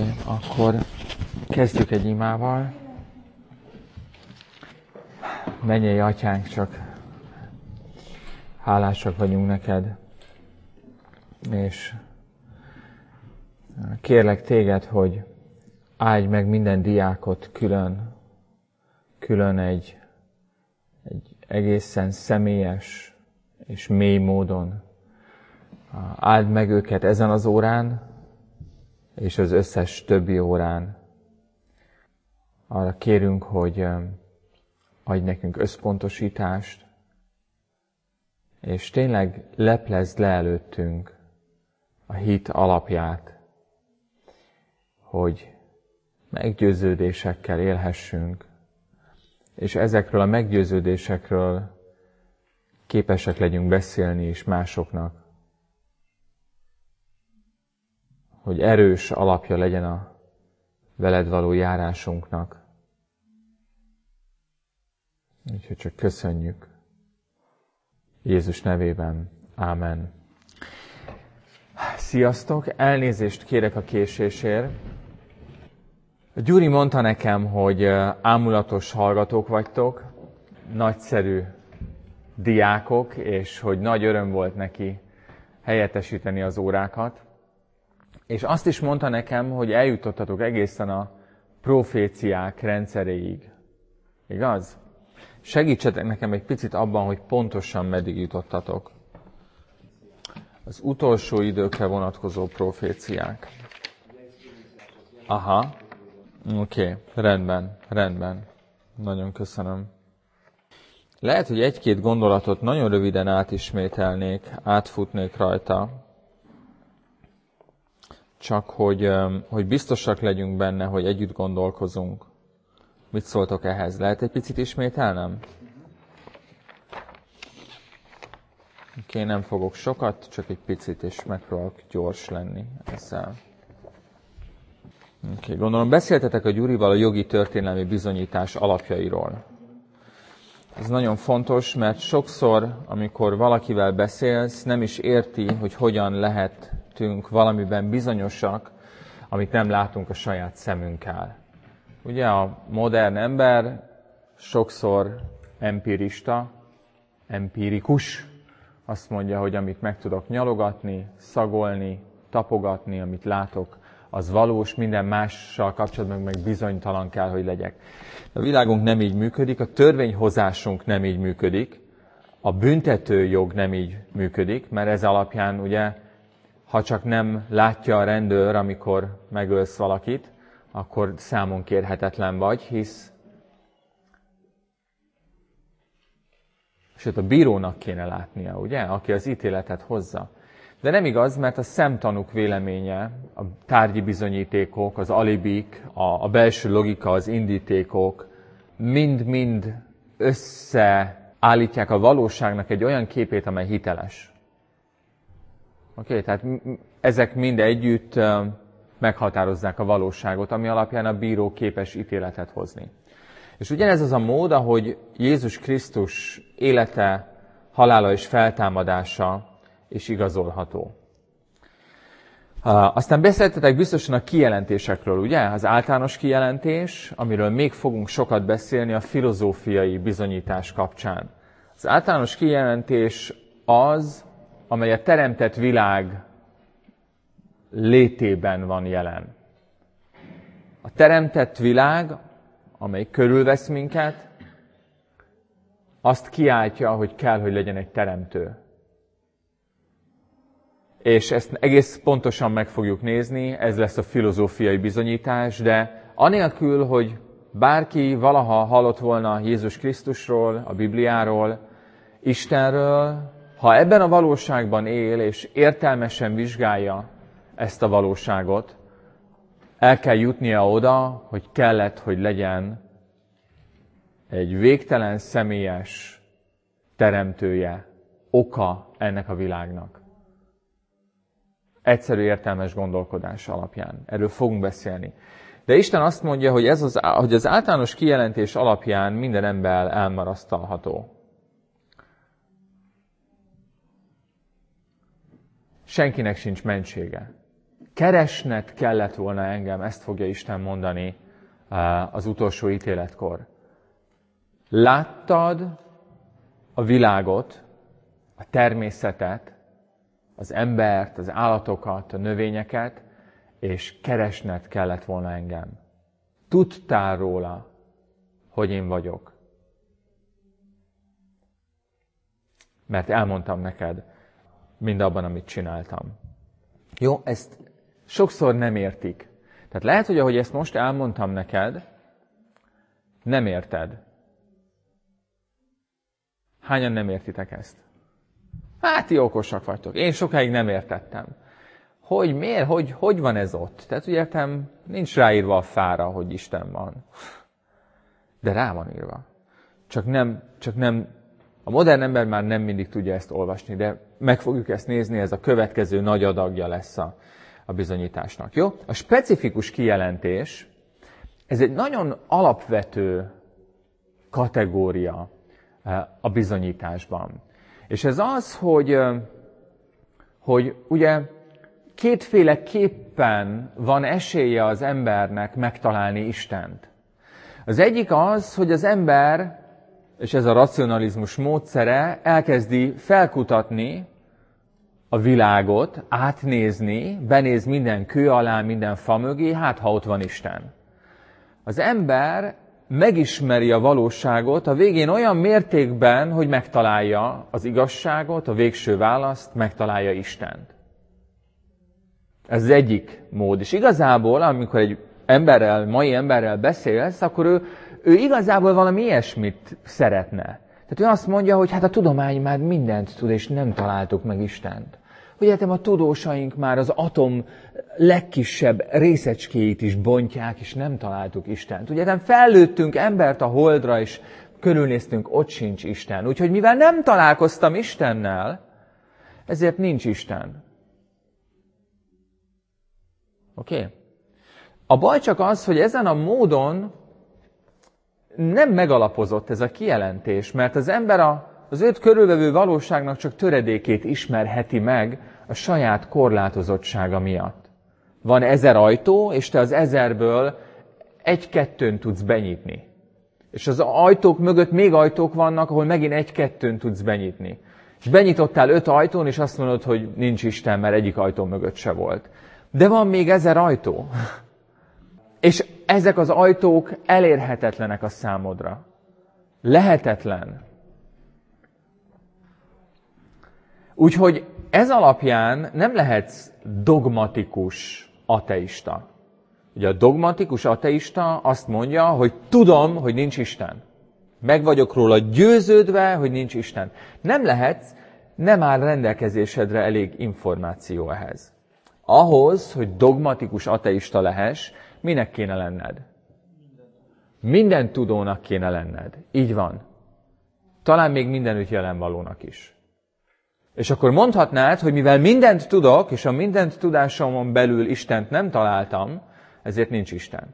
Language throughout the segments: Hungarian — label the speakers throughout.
Speaker 1: Akkor kezdjük egy imával. Mennyei Atyánk, csak hálásak vagyunk neked, és kérlek téged, hogy áldj meg minden diákot külön egy egészen személyes és mély módon. Áld meg őket ezen az órán, és az összes többi órán. Arra kérünk, hogy adj nekünk összpontosítást, és tényleg leplezd le előttünk a hit alapját, hogy meggyőződésekkel élhessünk, és ezekről a meggyőződésekről képesek legyünk beszélni is másoknak, hogy erős alapja legyen a veled való járásunknak. Úgyhogy csak köszönjük. Jézus nevében. Ámen. Sziasztok! Elnézést kérek a késésért. Gyuri mondta nekem, hogy ámulatos hallgatók vagytok, nagyszerű diákok, és hogy nagy öröm volt neki helyettesíteni az órákat. És azt is mondta nekem, hogy eljutottatok egészen a proféciák rendszeréig. Igaz? Segítsetek nekem egy picit abban, hogy pontosan meddig jutottatok. Az utolsó időkre vonatkozó proféciák. Aha. Oké. Rendben. Nagyon köszönöm. Lehet, hogy egy-két gondolatot nagyon röviden átismételnék, átfutnék rajta. Csak hogy biztosak legyünk benne, hogy együtt gondolkozunk. Mit szóltok ehhez? Lehet egy picit ismételnem? Oké, nem fogok sokat, csak egy picit, és megpróbálok gyors lenni ezzel. Oké, gondolom beszéltetek a Gyurival a jogi történelmi bizonyítás alapjairól. Ez nagyon fontos, mert sokszor, amikor valakivel beszélsz, nem is érti, hogy hogyan lehetünk valamiben bizonyosak, amit nem látunk a saját szemünkkel. Ugye a modern ember sokszor empirikus, azt mondja, hogy amit meg tudok nyalogatni, szagolni, tapogatni, amit látok, az valós, minden mással kapcsolatban meg bizonytalan kell, hogy legyek. A világunk nem így működik, a törvényhozásunk nem így működik, a büntetőjog nem így működik, mert ez alapján ugye, ha csak nem látja a rendőr, amikor megölsz valakit, akkor számon kérhetetlen vagy, hisz sőt a bírónak kéne látnia, ugye, aki az ítéletet hozza. De nem igaz, mert a szemtanúk véleménye, a tárgyi bizonyítékok, az alibik, a belső logika, az indítékok mind-mind összeállítják a valóságnak egy olyan képét, amely hiteles. Oké, tehát ezek mind együtt meghatározzák a valóságot, ami alapján a bíró képes ítéletet hozni. És ugyanez az a mód, ahogy Jézus Krisztus élete, halála és feltámadása is igazolható. Aztán beszéltetek biztosan a kijelentésekről, ugye? Az általános kijelentés, amiről még fogunk sokat beszélni a filozófiai bizonyítás kapcsán. Az általános kijelentés az, amely a teremtett világ létében van jelen. A teremtett világ, amely körülvesz minket, azt kiáltja, hogy kell, hogy legyen egy teremtő. És ezt egész pontosan meg fogjuk nézni, ez lesz a filozófiai bizonyítás, de anélkül, hogy bárki valaha hallott volna Jézus Krisztusról, a Bibliáról, Istenről, ha ebben a valóságban él és értelmesen vizsgálja ezt a valóságot, el kell jutnia oda, hogy kellett, hogy legyen egy végtelen személyes teremtője, oka ennek a világnak. Egyszerű értelmes gondolkodás alapján. Erről fogunk beszélni. De Isten azt mondja, hogy hogy az általános kijelentés alapján minden ember elmarasztalható. Senkinek sincs mentsége. Keresned kellett volna engem, ezt fogja Isten mondani az utolsó ítéletkor. Láttad a világot, a természetet, az embert, az állatokat, a növényeket, és keresned kellett volna engem. Tudtál róla, hogy én vagyok. Mert elmondtam neked mindabban, amit csináltam. Jó, ezt sokszor nem értik. Tehát lehet, hogy ahogy ezt most elmondtam neked, nem érted. Hányan nem értitek ezt? Hát, ti okosak vagytok. Én sokáig nem értettem. Hogy miért? Hogy van ez ott? Tehát úgy értem, nincs ráírva a fára, hogy Isten van. De rá van írva. Csak nem, a modern ember már nem mindig tudja ezt olvasni, de meg fogjuk ezt nézni, ez a következő nagy adagja lesz a bizonyításnak. Jó? A specifikus kijelentés, ez egy nagyon alapvető kategória a bizonyításban. És ez az, hogy ugye kétféleképpen van esélye az embernek megtalálni Istent. Az egyik az, hogy az ember, és ez a racionalizmus módszere, elkezdi felkutatni a világot, átnézni, benéz minden kő alá, minden fa mögé, hát ha ott van Isten. Az ember megismeri a valóságot a végén olyan mértékben, hogy megtalálja az igazságot, a végső választ, megtalálja Istent. Ez az egyik mód. És igazából, amikor egy mai emberrel beszélsz, akkor ő igazából valami ilyesmit szeretne. Tehát ő azt mondja, hogy hát a tudomány már mindent tud, és nem találtuk meg Istent. Hogy hát a tudósaink már az atom legkisebb részecskéit is bontják, és nem találtuk Istent. Ugye fellőttünk embert a holdra, és körülnéztünk, ott sincs Isten. Úgyhogy mivel nem találkoztam Istennel, ezért nincs Isten. Oké? A baj csak az, hogy ezen a módon nem megalapozott ez a kijelentés, mert az ember az őt körülvevő valóságnak csak töredékét ismerheti meg a saját korlátozottsága miatt. Van 1000 ajtó, és te az 1000-ből 1-2-n tudsz benyitni. És az ajtók mögött még ajtók vannak, ahol megint 1-2-n tudsz benyitni. És benyitottál 5 ajtón, és azt mondod, hogy nincs Isten, mert egyik ajtó mögött se volt. De van még 1000 ajtó. És ezek az ajtók elérhetetlenek a számodra. Lehetetlen. Úgyhogy ez alapján nem lehetsz dogmatikus ateista. Ugye a dogmatikus ateista azt mondja, hogy tudom, hogy nincs Isten. Meg vagyok róla győződve, hogy nincs Isten. Nem lehetsz, nem áll rendelkezésedre elég információ ehhez. Ahhoz, hogy dogmatikus ateista lehess, minek kéne lenned? Minden tudónak kéne lenned. Így van. Talán még mindenütt jelenvalónak is. És akkor mondhatnád, hogy mivel mindent tudok, és a mindent tudásomon belül Istent nem találtam, ezért nincs Isten.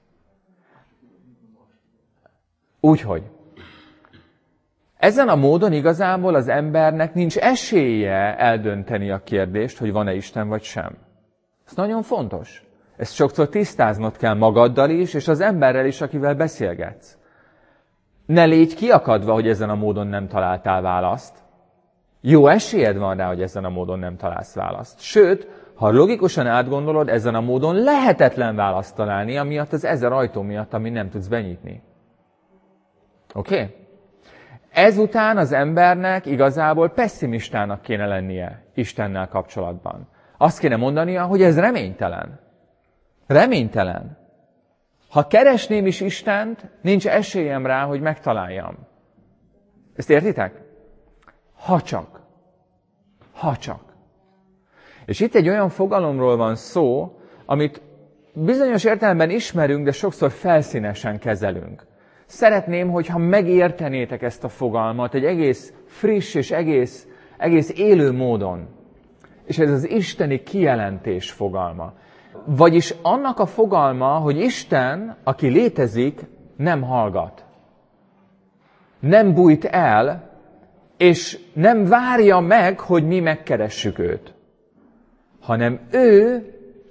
Speaker 1: Úgyhogy ezen a módon igazából az embernek nincs esélye eldönteni a kérdést, hogy van-e Isten vagy sem. Ez nagyon fontos. Ezt sokszor tisztáznod kell magaddal is, és az emberrel is, akivel beszélgetsz. Ne légy kiakadva, hogy ezen a módon nem találtál választ. Jó esélyed van rá, hogy ezen a módon nem találsz választ. Sőt, ha logikusan átgondolod, ezen a módon lehetetlen választ találni, amiatt az 1000 ajtó miatt, ami nem tudsz benyitni. Oké? Ezután az embernek igazából pesszimistának kéne lennie Istennel kapcsolatban. Azt kéne mondania, hogy ez reménytelen. Reménytelen. Ha keresném is Istent, nincs esélyem rá, hogy megtaláljam. Ezt értitek? Ha csak. Ha csak. És itt egy olyan fogalomról van szó, amit bizonyos értelemben ismerünk, de sokszor felszínesen kezelünk. Szeretném, hogyha megértenétek ezt a fogalmat egy egész friss és egész élő módon. És ez az isteni kijelentés fogalma. Vagyis annak a fogalma, hogy Isten, aki létezik, nem hallgat. Nem bújt el, és nem várja meg, hogy mi megkeressük őt. Hanem ő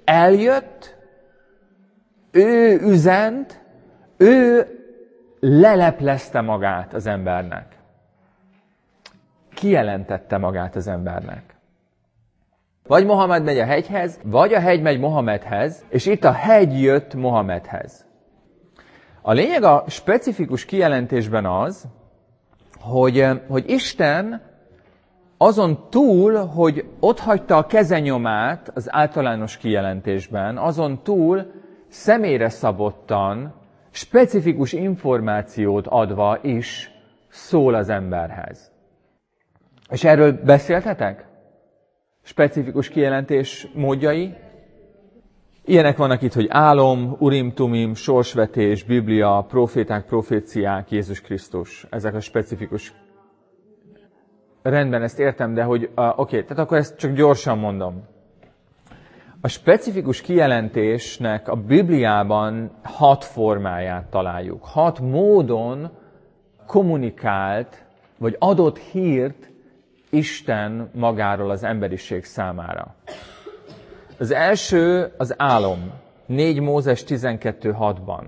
Speaker 1: eljött, ő üzent, ő leleplezte magát az embernek. Kijelentette magát az embernek. Vagy Mohamed megy a hegyhez, vagy a hegy megy Mohamedhez, és itt a hegy jött Mohamedhez. A lényeg a specifikus kijelentésben az, hogy Isten azon túl, hogy otthagyta a kezenyomát az általános kijelentésben, azon túl személyre szabottan, specifikus információt adva is szól az emberhez. És erről beszéltetek? Specifikus kijelentés módjai? Ilyenek vannak itt, hogy álom, urim-tumim, sorsvetés, Biblia, proféták, proféciák, Jézus Krisztus. Ezek a specifikus. Rendben, ezt értem, de hogy oké, tehát akkor ezt csak gyorsan mondom. A specifikus kijelentésnek a Bibliában 6 formáját találjuk. 6 módon kommunikált, vagy adott hírt Isten magáról az emberiség számára. Az első az álom. 4 Mózes 12.6-ban.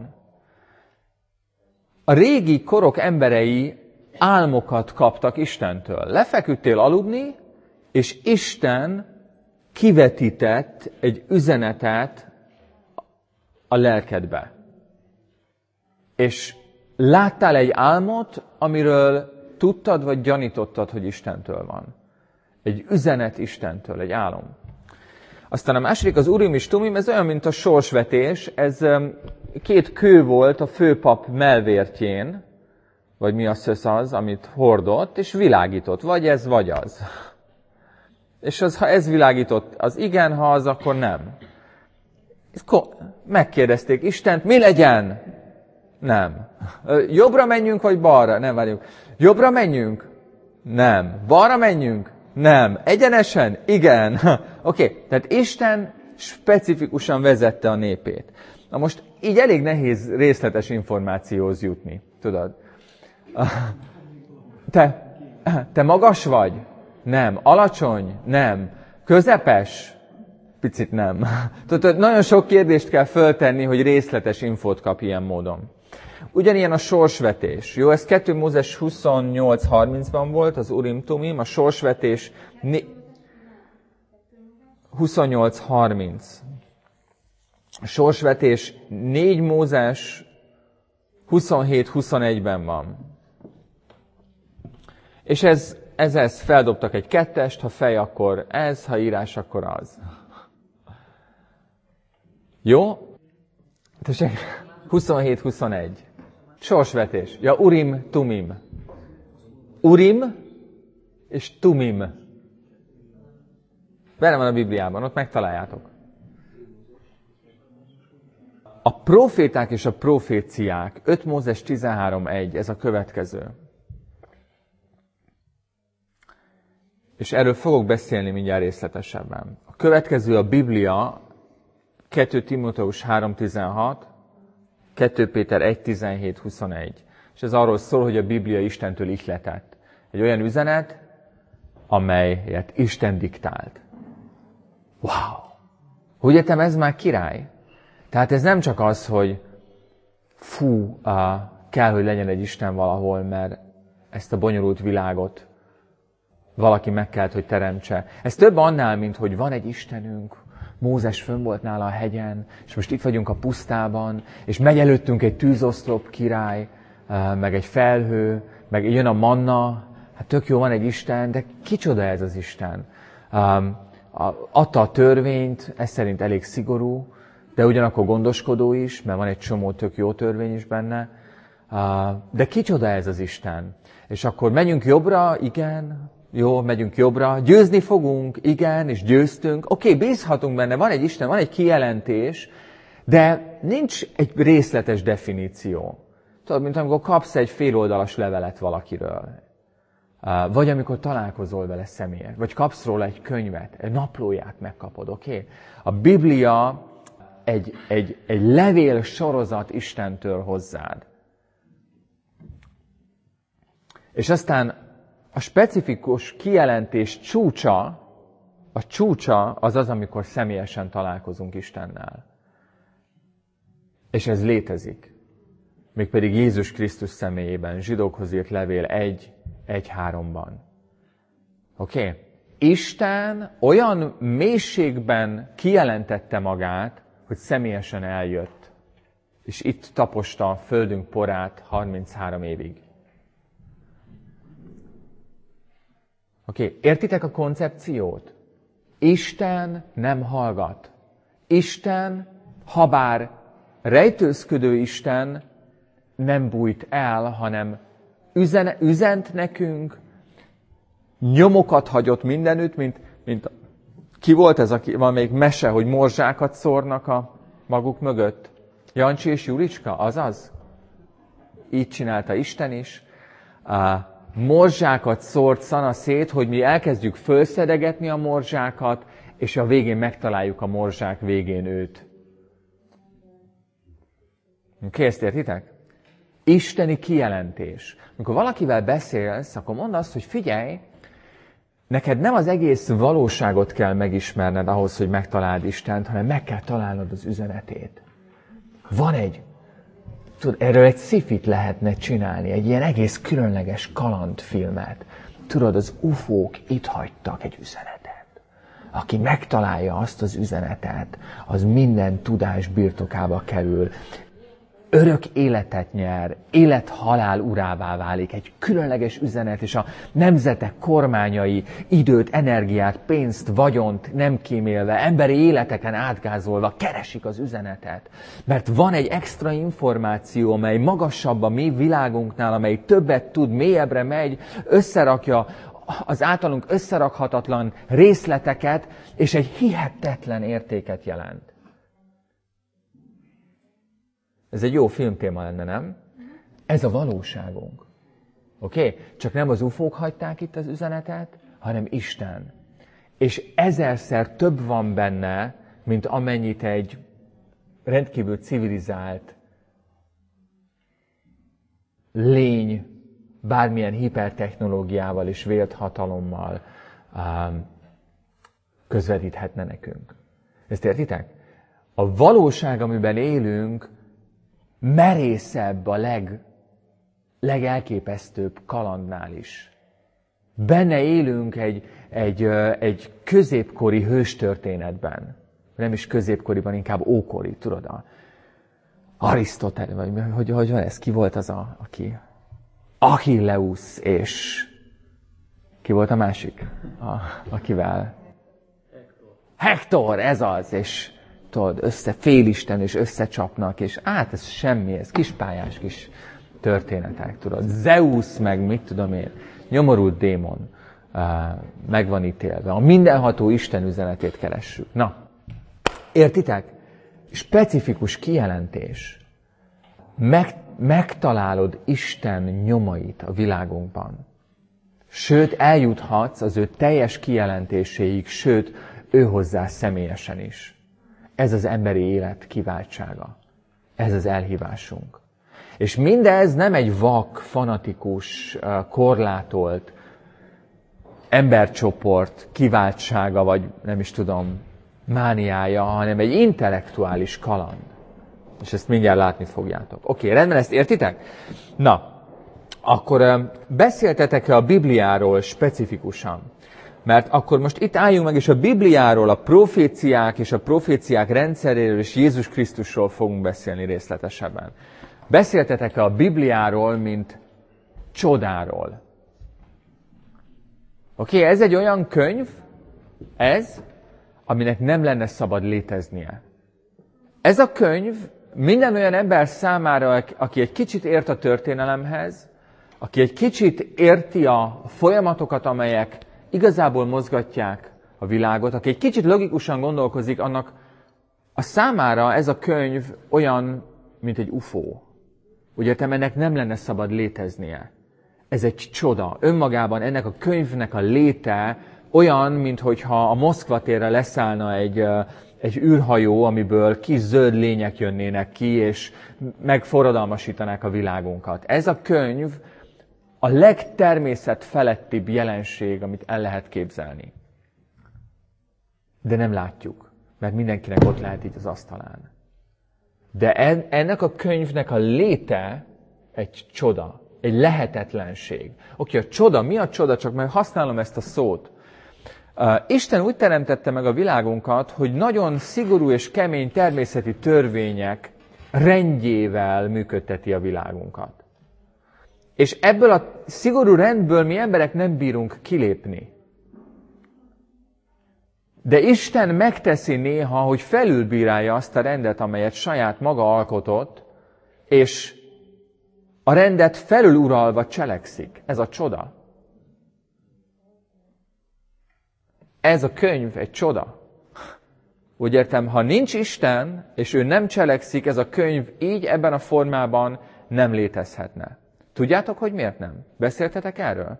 Speaker 1: A régi korok emberei álmokat kaptak Istentől. Lefeküdtél aludni, és Isten kivetített egy üzenetet a lelkedbe. És láttál egy álmot, amiről tudtad, vagy gyanítottad, hogy Istentől van. Egy üzenet Istentől, egy álom. Aztán a második, az Urim és Tumim, ez olyan, mint a sorsvetés. Ez 2 kő volt a főpap mellvértjén, vagy mi a szösz az, amit hordott, és világított. Vagy ez, vagy az. És ha ez világított, az igen, ha az, akkor nem. Megkérdezték Istent, mi legyen? Nem. Jobbra menjünk, vagy balra? Nem, várjuk. Jobbra menjünk? Nem. Balra menjünk? Nem. Egyenesen? Igen. Oké, tehát Isten specifikusan vezette a népét. Na most így elég nehéz részletes információhoz jutni, tudod? Te magas vagy? Nem. Alacsony? Nem. Közepes? Picit nem. Tudod, nagyon sok kérdést kell föltenni, hogy részletes infót kap ilyen módon. Ugyanilyen a sorsvetés. Jó, ez 2 Mózes 28.30-ban volt, az Urim-Tumim, a sorsvetés 28.30. A sorsvetés 4 Mózes 27.21-ben van. És ez feldobtak egy 2-est, ha fej, akkor ez, ha írás, akkor az. Jó? Tessék, 27-21. Sorsvetés. Ja, Urim, Tumim. Urim és Tumim. Benne van a Bibliában, ott megtaláljátok. A proféták és a proféciák, 5 Mózes 13.1, ez a következő. És erről fogok beszélni mindjárt részletesebben. A következő a Biblia, 2 Timóteus 3.16, 2 Péter 1.17.21. És ez arról szól, hogy a Biblia Istentől ihletett. Egy olyan üzenet, amelyet Isten diktált. Wow! Hogy értem, ez már király? Tehát ez nem csak az, hogy kell, hogy legyen egy Isten valahol, mert ezt a bonyolult világot valaki meg kellett, hogy teremtse. Ez több annál, mint hogy van egy Istenünk, Mózes fönn volt nála a hegyen, és most itt vagyunk a pusztában, és megy előttünk egy tűzoszlop király, meg egy felhő, meg jön a manna, hát tök jó, van egy Isten, de kicsoda ez az Isten? Adta a törvényt, ez szerint elég szigorú, de ugyanakkor gondoskodó is, mert van egy csomó tök jó törvény is benne. De kicsoda ez az Isten? És akkor megyünk jobbra, igen, jó, megyünk jobbra, győzni fogunk, igen, és győztünk. Oké, bízhatunk benne, van egy Isten, van egy kijelentés, de nincs egy részletes definíció. Tudod, mint amikor kapsz egy féloldalas levelet valakiről. Vagy amikor találkozol vele személyesen, vagy kapsz róla egy könyvet, egy naplóját megkapod, oké? A Biblia egy levél sorozat Istentől hozzád. És aztán a specifikus kijelentés csúcsa a csúcsa az az, amikor személyesen találkozunk Istennel. És ez létezik. Mégpedig Jézus Krisztus személyében, Zsidókhoz írt levél 1:3-ban. Oké? Isten olyan mélységben kijelentette magát, hogy személyesen eljött. És itt taposta a földünk porát 33 évig. Oké, értitek a koncepciót? Isten nem hallgat. Isten, habár rejtőzködő Isten, nem bújt el, hanem üzent nekünk, nyomokat hagyott mindenütt, mint ki volt ez, aki van még mese, hogy morzsákat szórnak a maguk mögött? Jancsi és Julicska, azaz? Így csinálta Isten is. Morzsákat szórt szana szét, hogy mi elkezdjük fölszedegetni a morzsákat, és a végén megtaláljuk a morzsák végén őt. Oké, ezt értitek? Isteni kijelentés. Amikor valakivel beszélsz, akkor mondd azt, hogy figyelj, neked nem az egész valóságot kell megismerned ahhoz, hogy megtaláld Istent, hanem meg kell találnod az üzenetét. Tudod, erről egy sci-fit lehetne csinálni, egy ilyen egész különleges kalandfilmet. Tudod, az UFO-k itt hagytak egy üzenetet. Aki megtalálja azt az üzenetet, az minden tudás birtokába kerül. Örök életet nyer, élet-halál urává válik, egy különleges üzenet, és a nemzetek kormányai időt, energiát, pénzt, vagyont nem kímélve, emberi életeken átgázolva keresik az üzenetet. Mert van egy extra információ, amely magasabb a mi világunknál, amely többet tud, mélyebbre megy, összerakja az általunk összerakhatatlan részleteket, és egy hihetetlen értéket jelent. Ez egy jó filmtéma lenne, nem? Ez a valóságunk. Oké? Csak nem az UFO-k hagyták itt az üzenetet, hanem Isten. És ezerszer több van benne, mint amennyit egy rendkívül civilizált lény bármilyen hipertechnológiával és vélt hatalommal közvetíthetne nekünk. Ezt értitek? A valóság, amiben élünk, merészebb a legelképesztőbb kalandnál is. Benne élünk egy középkori hőstörténetben. Nem is középkoriban, inkább ókori, tudod? Arisztoteles, vagy hogy van ez? Ki volt az, aki? Achilleus és... Ki volt a másik? Akivel? Hektor, ez az, és... Tudod, félisten és összecsapnak, és ez semmi, ez kispályás kis történetek, tudod. Zeus meg, mit tudom én, nyomorult démon meg van ítélve. A mindenható Isten üzenetét keressük. Na, értitek? Specifikus kijelentés. Megtalálod Isten nyomait a világunkban. Sőt, eljuthatsz az ő teljes kijelentéséig, sőt, ő hozzá személyesen is. Ez az emberi élet kiváltsága. Ez az elhívásunk. És mindez nem egy vak, fanatikus, korlátolt embercsoport kiváltsága, vagy nem is tudom, mániája, hanem egy intellektuális kaland. És ezt mindjárt látni fogjátok. Oké, rendben, ezt értitek? Na, akkor beszéltetek-e a Bibliáról specifikusan? Mert akkor most itt álljunk meg, és a Bibliáról, a proféciák és a proféciák rendszeréről és Jézus Krisztusról fogunk beszélni részletesebben. Beszéltetek-e a Bibliáról, mint csodáról? Oké, ez egy olyan könyv, aminek nem lenne szabad léteznie. Ez a könyv minden olyan ember számára, aki egy kicsit ért a történelemhez, aki egy kicsit érti a folyamatokat, amelyek igazából mozgatják a világot, aki egy kicsit logikusan gondolkozik, annak a számára ez a könyv olyan, mint egy UFO. Ugye ennek nem lenne szabad léteznie. Ez egy csoda. Önmagában ennek a könyvnek a léte olyan, minthogyha a Moszkva térre leszállna egy űrhajó, amiből kis zöld lények jönnének ki, és megforradalmasítanák a világunkat. Ez a könyv a legtermészetfelettibb jelenség, amit el lehet képzelni. de nem látjuk, mert mindenkinek ott lehet így az asztalán. De ennek a könyvnek a léte egy csoda, egy lehetetlenség. Oké, a csoda, mi a csoda? Csak meg használom ezt a szót. Isten úgy teremtette meg a világunkat, hogy nagyon szigorú és kemény természeti törvények rendjével működteti a világunkat. És ebből a szigorú rendből mi emberek nem bírunk kilépni. De Isten megteszi néha, hogy felülbírálja azt a rendet, amelyet saját maga alkotott, és a rendet felüluralva cselekszik. Ez a csoda. Ez a könyv egy csoda. Úgy értem, ha nincs Isten, és ő nem cselekszik, ez a könyv így ebben a formában nem létezhetne. Tudjátok, hogy miért nem? Beszéltetek erről?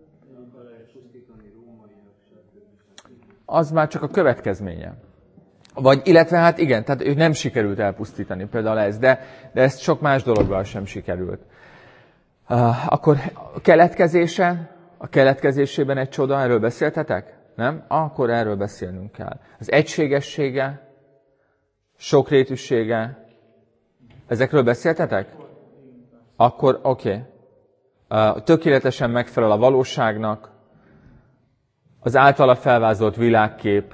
Speaker 1: Az már csak a következménye. Vagy, illetve hát igen, tehát ő nem sikerült elpusztítani, például ez, de ez sok más dologgal sem sikerült. Akkor a keletkezésében egy csoda, erről beszéltetek? Nem? Akkor erről beszélnünk kell. Az egységessége, sokrétűsége, ezekről beszéltetek? Akkor oké. Tökéletesen megfelel a valóságnak, az általa felvázolt világkép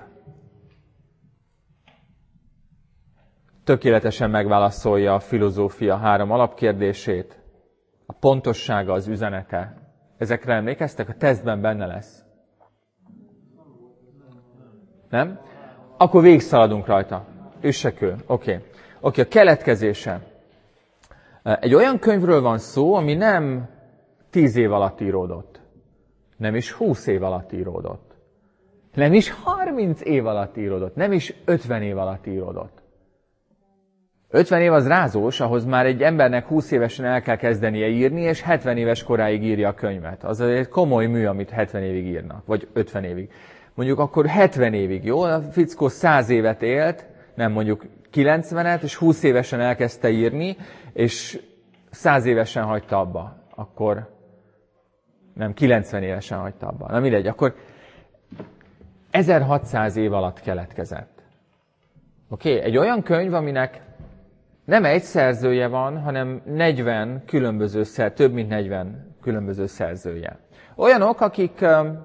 Speaker 1: tökéletesen megválaszolja a filozófia 3 alapkérdését, a pontossága, az üzenete. Ezekre emlékeztek? A tesztben benne lesz. Nem? Akkor végigszaladunk rajta. Üssekő. Oké, a keletkezése. Egy olyan könyvről van szó, ami nem 10 év alatt íródott. Nem is 20 év alatt íródott. Nem is 30 év alatt íródott. Nem is 50 év alatt íródott. 50 év az rázós, ahhoz már egy embernek 20 évesen el kell kezdenie írni, és 70 éves koráig írja a könyvet. Az egy komoly mű, amit 70 évig írnak, vagy 50 évig. Mondjuk akkor 70 évig, jó? A fickó 100 évet élt, nem mondjuk 90-et, és 20 évesen elkezdte írni, és 100 évesen hagyta abba. Akkor nem, 90 évesen hagyta abba. Na mindegy, akkor 1600 év alatt keletkezett. Oké? Egy olyan könyv, aminek nem egy szerzője van, hanem 40 különböző több mint 40 különböző szerzője. Olyanok, akik,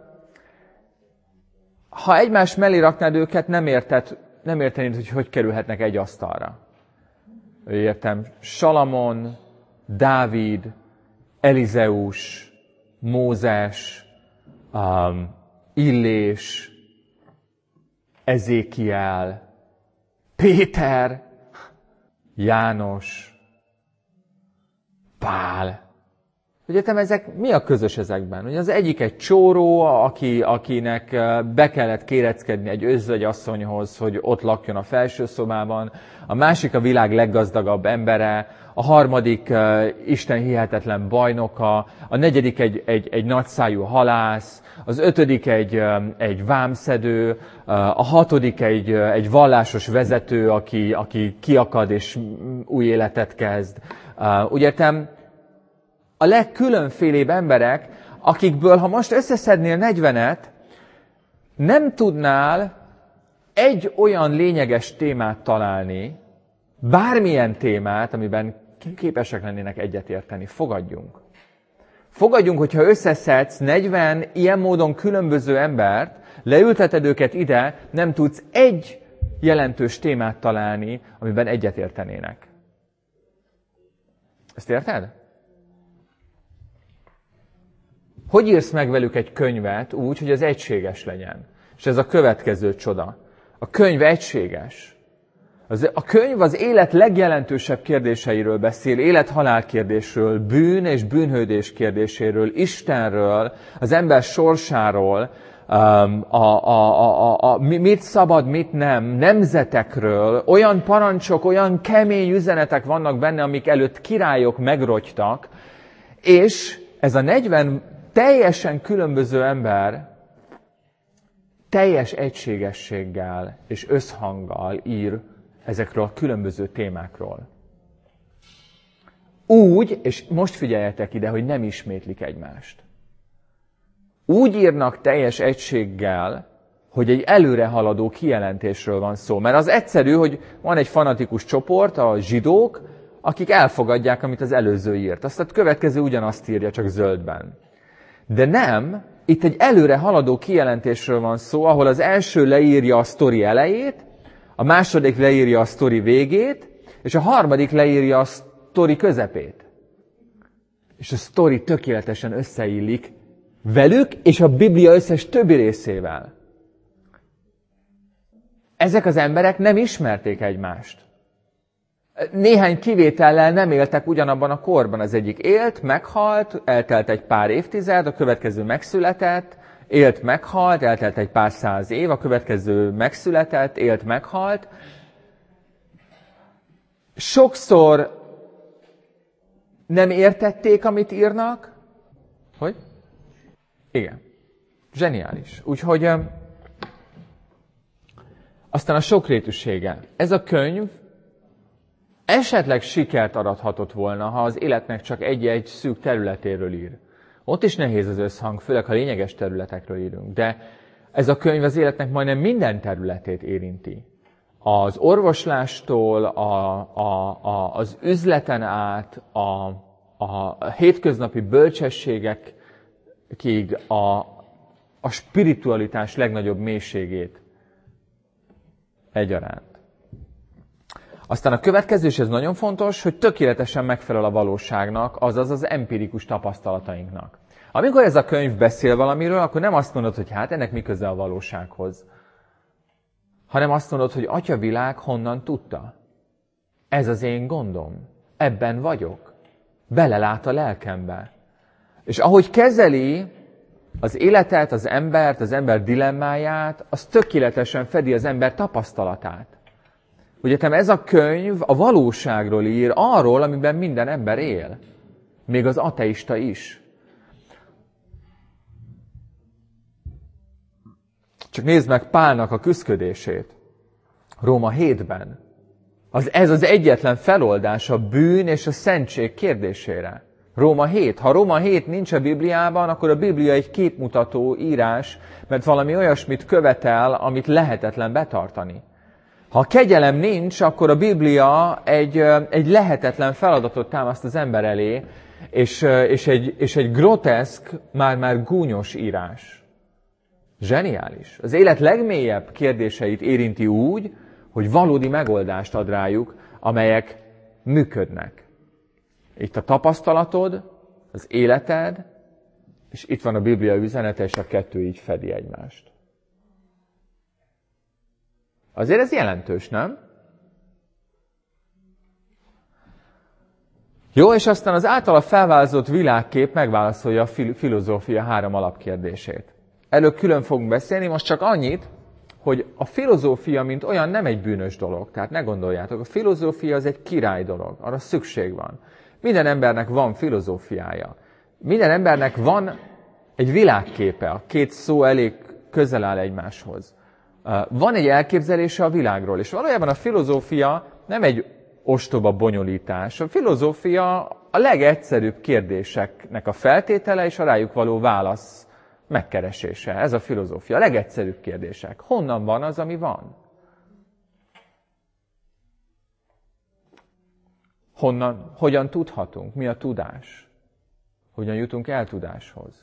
Speaker 1: ha egymás mellé raknád őket, nem értenéd, hogy kerülhetnek egy asztalra. Értem, Salamon, Dávid, Elizeus, Mózes, Illés, Ezékiel, Péter, János, Pál. Egyetem, mi a közös ezekben? Ugye az egyik egy csóró, akinek be kellett kéreckedni egy özvegyasszonyhoz, hogy ott lakjon a felső szobában. A másik a világ leggazdagabb embere. A harmadik Isten hihetetlen bajnoka. A negyedik egy nagyszájú halász. Az ötödik egy vámszedő. A hatodik egy vallásos vezető, aki kiakad és új életet kezd. Úgy értem, a legkülönfélébb emberek, akikből, ha most összeszednél 40-et, nem tudnál egy olyan lényeges témát találni, bármilyen témát, amiben képesek lennének egyetérteni. Fogadjunk. Fogadjunk, hogyha összeszedsz 40 ilyen módon különböző embert, leülteted őket ide, nem tudsz egy jelentős témát találni, amiben egyetértenének. Ezt érted? Hogy írsz meg velük egy könyvet úgy, hogy az egységes legyen? És ez a következő csoda. A könyv egységes. A könyv az élet legjelentősebb kérdéseiről beszél, élet-halál kérdésről, bűn és bűnhődés kérdéséről, Istenről, az ember sorsáról, mit szabad, mit nem, nemzetekről, olyan parancsok, olyan kemény üzenetek vannak benne, amik előtt királyok megrogytak, és ez a 40 teljesen különböző ember teljes egységességgel és összhanggal ír ezekről a különböző témákról. Úgy, és most figyeljetek ide, hogy nem ismétlik egymást. Úgy írnak teljes egységgel hogy egy előrehaladó kijelentésről van szó. Mert az egyszerű, hogy van egy fanatikus csoport, a zsidók, akik elfogadják, amit az előző írt. Aztán a következő ugyanazt írja, csak zöldben. De nem, itt egy előrehaladó kijelentésről van szó, ahol az első leírja a sztori elejét, a második leírja a sztori végét, és a harmadik leírja a sztori közepét. És a sztori tökéletesen összeillik velük és a Biblia összes többi részével. Ezek az emberek nem ismerték egymást. Néhány kivétellel nem éltek ugyanabban a korban. Az egyik élt, meghalt, eltelt egy pár évtized, a következő megszületett, élt, meghalt, eltelt egy pár száz év, a következő megszületett, élt, meghalt. Sokszor nem értették, amit írnak. Hogy? Igen. Zseniális. Úgyhogy aztán a sokrétűsége. Ez a könyv esetleg sikert arathatott volna, ha az életnek csak egy-egy szűk területéről ír. Ott is nehéz az összhang, főleg ha lényeges területekről írunk. De ez a könyv az életnek majdnem minden területét érinti. Az orvoslástól, az üzleten át, a hétköznapi bölcsességekig, a spiritualitás legnagyobb mélységét egyaránt. Aztán a következő, és ez nagyon fontos, hogy tökéletesen megfelel a valóságnak, azaz az empirikus tapasztalatainknak. Amikor ez a könyv beszél valamiről, akkor nem azt mondod, hogy hát ennek mi köze a valósághoz, hanem azt mondod, hogy Atyavilág honnan tudta. Ez az én gondom. Ebben vagyok. Belelát a lelkembe. És ahogy kezeli az életet, az ember dilemmáját, az tökéletesen fedi az ember tapasztalatát. Ugye ez a könyv a valóságról ír, arról, amiben minden ember él. Még az ateista is. Csak nézd meg Pálnak a küszködését. Róma 7-ben. Ez az egyetlen feloldás a bűn és a szentség kérdésére. Róma 7. Ha Róma 7 nincs a Bibliában, akkor a Biblia egy képmutató írás, mert valami olyasmit követel, amit lehetetlen betartani. Ha kegyelem nincs, akkor a Biblia egy lehetetlen feladatot támaszt az ember elé, és egy groteszk, már gúnyos írás. Zseniális. Az élet legmélyebb kérdéseit érinti úgy, hogy valódi megoldást ad rájuk, amelyek működnek. Itt a tapasztalatod, az életed, és itt van a Biblia üzenete, és a kettő így fedi egymást. Azért ez jelentős, nem? Jó, és aztán az általa felvázolt világkép megválaszolja a filozófia 3 alapkérdését. Erről külön fogunk beszélni, most csak annyit, hogy a filozófia, mint olyan, nem egy bűnös dolog. Tehát ne gondoljátok, a filozófia az egy király dolog, arra szükség van. Minden embernek van filozófiája. Minden embernek van egy világképe, a két szó elég közel áll egymáshoz. Van egy elképzelése a világról, és valójában a filozófia nem egy ostoba bonyolítás. A filozófia a legegyszerűbb kérdéseknek a feltétele és a rájuk való válasz megkeresése. Ez a filozófia. A legegyszerűbb kérdések. Honnan van az, ami van? Hogyan tudhatunk? Mi a tudás? Hogyan jutunk el tudáshoz?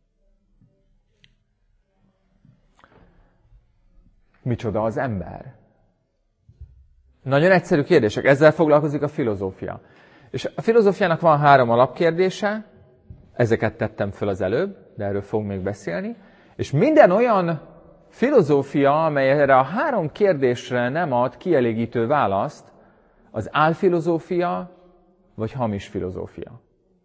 Speaker 1: Micsoda az ember? Nagyon egyszerű kérdések. Ezzel foglalkozik a filozófia. És a filozófiának van 3 alapkérdése, ezeket tettem föl az előbb, de erről fogunk még beszélni. És minden olyan filozófia, amely erre a 3 kérdésre nem ad kielégítő választ, az álfilozófia vagy hamis filozófia.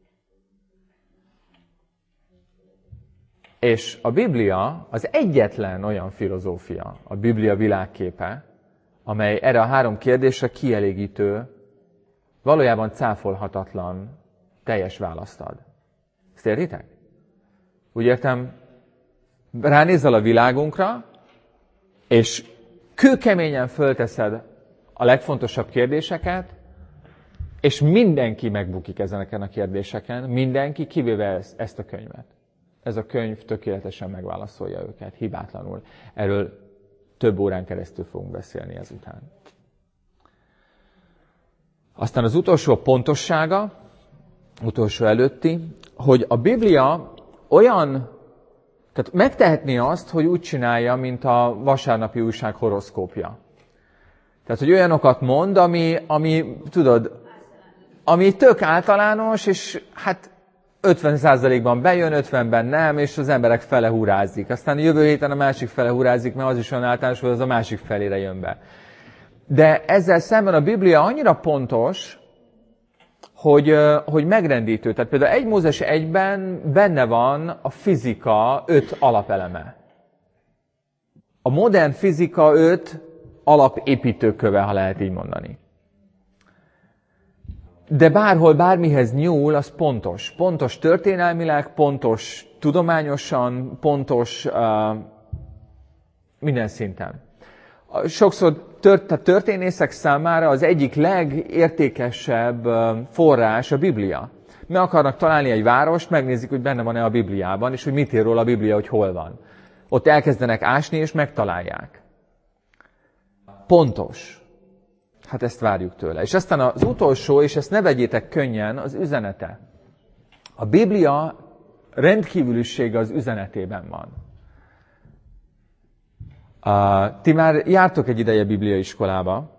Speaker 1: És a Biblia az egyetlen olyan filozófia, a Biblia világképe, amely erre a 3 kérdésre kielégítő, valójában cáfolhatatlan, teljes választ ad. Ezt értitek? Úgy értem, ránézel a világunkra, és kőkeményen fölteszed a legfontosabb kérdéseket, és mindenki megbukik ezeneken a kérdéseken, mindenki, kivéve ezt a könyvet. ez a könyv tökéletesen megválaszolja őket, hibátlanul. Erről több órán keresztül fogunk beszélni ezután. Aztán az utolsó pontossága, utolsó előtti, hogy a Biblia olyan, tehát megtehetné azt, hogy úgy csinálja, mint a vasárnapi újság horoszkópja. Tehát, hogy olyanokat mond, ami tudod, ami tök általános, és hát 50%-ban bejön, 50-ben nem, és az emberek fele húrázik. Aztán jövő héten a másik fele húrázik, mert az is olyan általános, hogy az a másik felére jön be. De ezzel szemben a Biblia annyira pontos, hogy megrendítő. Tehát például 1 Mózes 1-ben benne van a fizika 5 alapeleme. A modern fizika 5 alapépítőköve, ha lehet így mondani. De bárhol, bármihez nyúl, az pontos. Pontos történelmileg, pontos tudományosan, pontos minden szinten. Sokszor történészek számára az egyik legértékesebb forrás a Biblia. Meg akarnak találni egy várost, megnézik, hogy benne van-e a Bibliában, és hogy mit ír róla a Biblia, hogy hol van. Ott elkezdenek ásni, és megtalálják. Pontos. Hát ezt várjuk tőle. És aztán az utolsó, és ezt ne vegyétek könnyen, az üzenete. A Biblia rendkívülisége az üzenetében van. Ti már jártok egy ideje bibliaiskolába,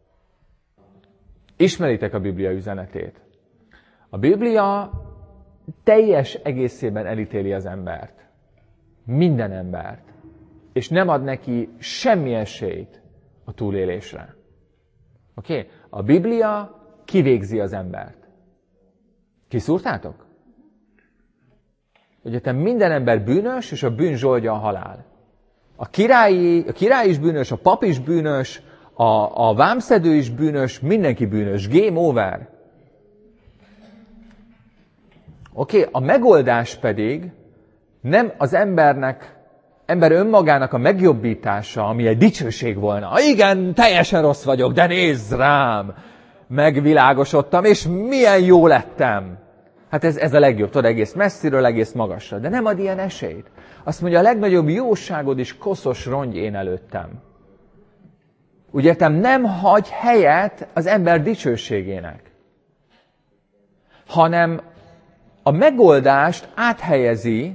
Speaker 1: ismeritek a Biblia üzenetét. A Biblia teljes egészében elítéli az embert. Minden embert. És nem ad neki semmi esélyt a túlélésre. Oké? A Biblia kivégzi az embert. Kiszúrtátok? Egyetem minden ember bűnös, és a bűn zsoldja a halál. A király is bűnös, a pap is bűnös, a vámszedő is bűnös, mindenki bűnös. Game over. Oké? A megoldás pedig nem az ember önmagának a megjobbítása, ami egy dicsőség volna. Igen, teljesen rossz vagyok, de nézz rám! Megvilágosodtam, és milyen jó lettem! Hát ez a legjobb, tudod, egész messziről, egész magasra. De nem ad ilyen esélyt. Azt mondja, a legnagyobb jóságod is koszos rongy én előttem. Úgy értem, nem hagy helyet az ember dicsőségének, hanem a megoldást áthelyezi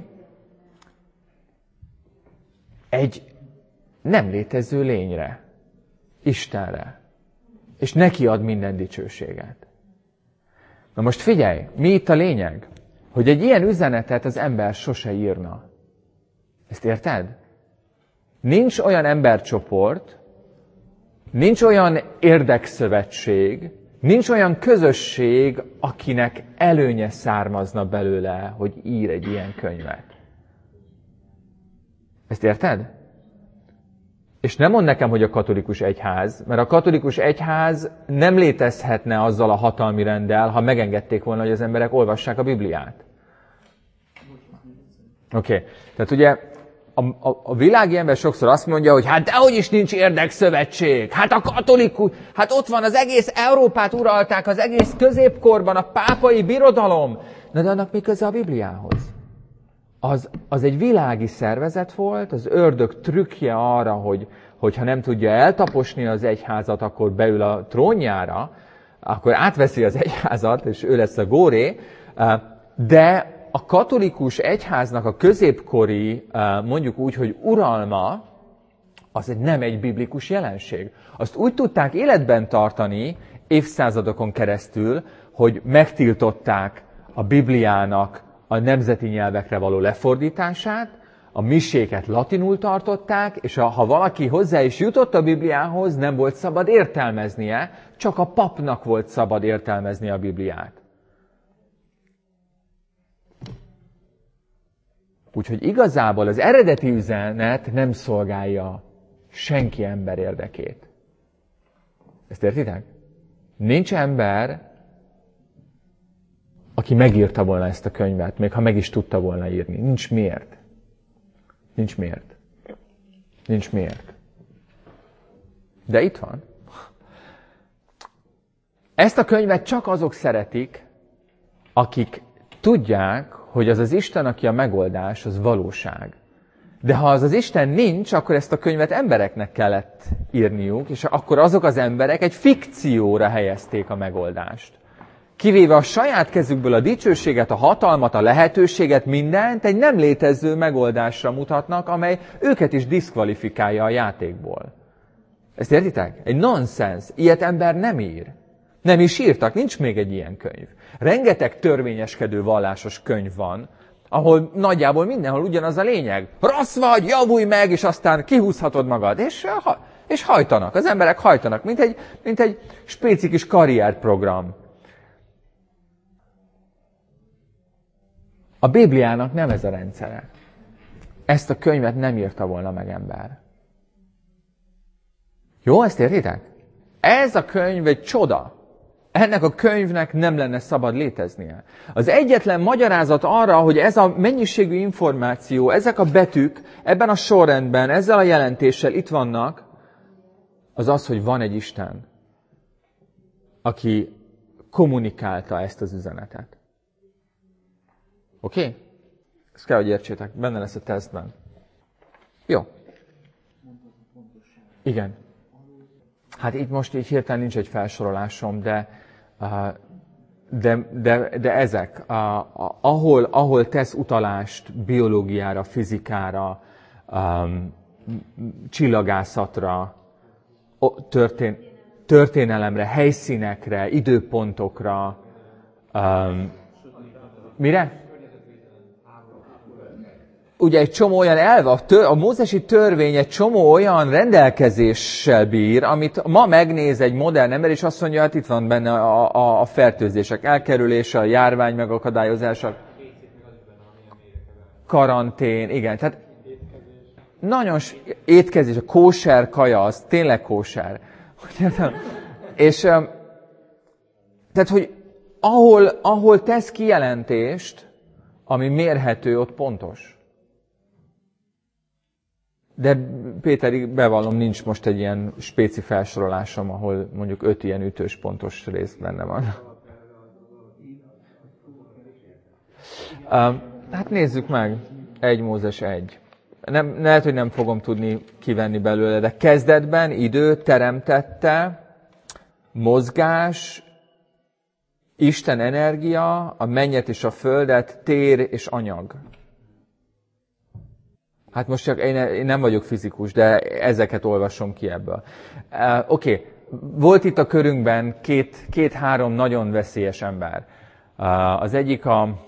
Speaker 1: egy nem létező lényre, Istenre, és neki ad minden dicsőséget. Na most figyelj, mi itt a lényeg? Hogy egy ilyen üzenetet az ember sose írna. Ezt érted? Nincs olyan embercsoport, nincs olyan érdekszövetség, nincs olyan közösség, akinek előnye származna belőle, hogy ír egy ilyen könyvet. Ezt érted? És nem mondd nekem, hogy a katolikus egyház, mert a katolikus egyház nem létezhetne azzal a hatalmi renddel, ha megengedték volna, hogy az emberek olvassák a Bibliát. Oké. Tehát ugye a világi ember sokszor azt mondja, hogy hát dehogy is nincs érdekszövetség, hát a katolikus, hát ott van, az egész Európát uralták, az egész középkorban a pápai birodalom. Na de annak mi köze a Bibliához? Az egy világi szervezet volt, az ördög trükkje arra, hogy ha nem tudja eltaposni az egyházat, akkor beül a trónjára, akkor átveszi az egyházat, és ő lesz a góré, de a katolikus egyháznak a középkori, mondjuk úgy, hogy uralma, az nem egy biblikus jelenség. Azt úgy tudták életben tartani évszázadokon keresztül, hogy megtiltották a Bibliának a nemzeti nyelvekre való lefordítását, a miséket latinul tartották, és ha valaki hozzá is jutott a Bibliához, nem volt szabad értelmeznie, csak a papnak volt szabad értelmezni a Bibliát. Úgyhogy igazából az eredeti üzenet nem szolgálja senki ember érdekét. Ezt értitek? Nincs ember, aki megírta volna ezt a könyvet, még ha meg is tudta volna írni. Nincs miért. Nincs miért. Nincs miért. De itt van. Ezt a könyvet csak azok szeretik, akik tudják, hogy az az Isten, aki a megoldás, az valóság. De ha az az Isten nincs, akkor ezt a könyvet embereknek kellett írniuk, és akkor azok az emberek egy fikcióra helyezték a megoldást. Kivéve a saját kezükből a dicsőséget, a hatalmat, a lehetőséget, mindent egy nem létező megoldásra mutatnak, amely őket is diszkvalifikálja a játékból. Ezt értitek? Egy nonsens. Ilyet ember nem ír. Nem is írtak, nincs még egy ilyen könyv. Rengeteg törvényeskedő vallásos könyv van, ahol nagyjából mindenhol ugyanaz a lényeg. Rossz vagy, javulj meg, és aztán kihúzhatod magad. És hajtanak, az emberek hajtanak, mint egy spéci kis karrierprogram. A Bibliának nem ez a rendszere. Ezt a könyvet nem írta volna meg ember. Jó, ezt értitek? Ez a könyv egy csoda. Ennek a könyvnek nem lenne szabad léteznie. Az egyetlen magyarázat arra, hogy ez a mennyiségű információ, ezek a betűk ebben a sorrendben, ezzel a jelentéssel itt vannak, az az, hogy van egy Isten, aki kommunikálta ezt az üzenetet. Oké? Ezt kell, hogy értsétek. Benne lesz a tesztben. Jó. Igen. Hát itt most így hirtelen nincs egy felsorolásom, de ezek, ahol tesz utalást biológiára, fizikára, csillagászatra, történelemre, helyszínekre, időpontokra. Mire? Ugye egy csomó olyan elve, a mózesi törvény egy csomó olyan rendelkezéssel bír, amit ma megnéz egy modern ember, és azt mondja, hát itt van benne a fertőzések elkerülése, a járvány megakadályozása, karantén, igen. Tehát nagyon étkezés, a kóser kaja, az tényleg kóser. És tehát, hogy ahol tesz kijelentést, ami mérhető, ott pontos. De Péter, bevallom, nincs most egy ilyen spéci felsorolásom, ahol mondjuk 5 ilyen ütős pontos rész benne van. Hát nézzük meg. 1 Mózes 1. Lehet, hogy nem fogom tudni kivenni belőle, de kezdetben idő teremtette, mozgás, Isten energia, a mennyet és a földet, tér és anyag. Hát most csak én nem vagyok fizikus, de ezeket olvasom ki ebből. Oké. Volt itt a körünkben két-három nagyon veszélyes ember. Az egyik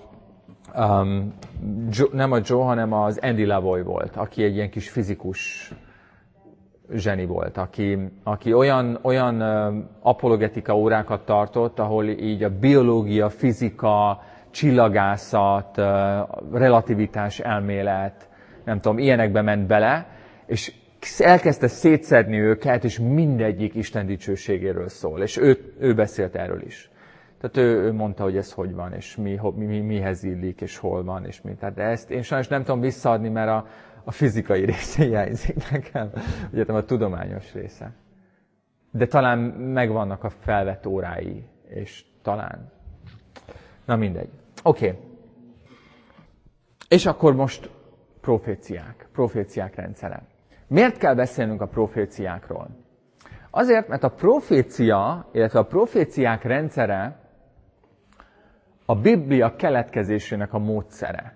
Speaker 1: nem a Joe, hanem az Andy Lavoie volt, aki egy ilyen kis fizikus zseni volt, aki olyan apologetika órákat tartott, ahol így a biológia, fizika, csillagászat, relativitás elmélet, nem tudom, ilyenekbe ment bele, és elkezdte szétszedni őket, és mindegyik Isten dicsőségéről szól. És ő beszélt erről is. Tehát ő mondta, hogy ez hogy van, és mihez illik, és hol van, és mi. Tehát de ezt én sajnos nem tudom visszaadni, mert a fizikai része hiányzik nekem, ugye a tudományos része. De talán megvannak a felvett órái, és talán. Na mindegy. Oké. És akkor most proféciák rendszere. Miért kell beszélnünk a proféciákról? Azért, mert a profécia, illetve a proféciák rendszere a Biblia keletkezésének a módszere.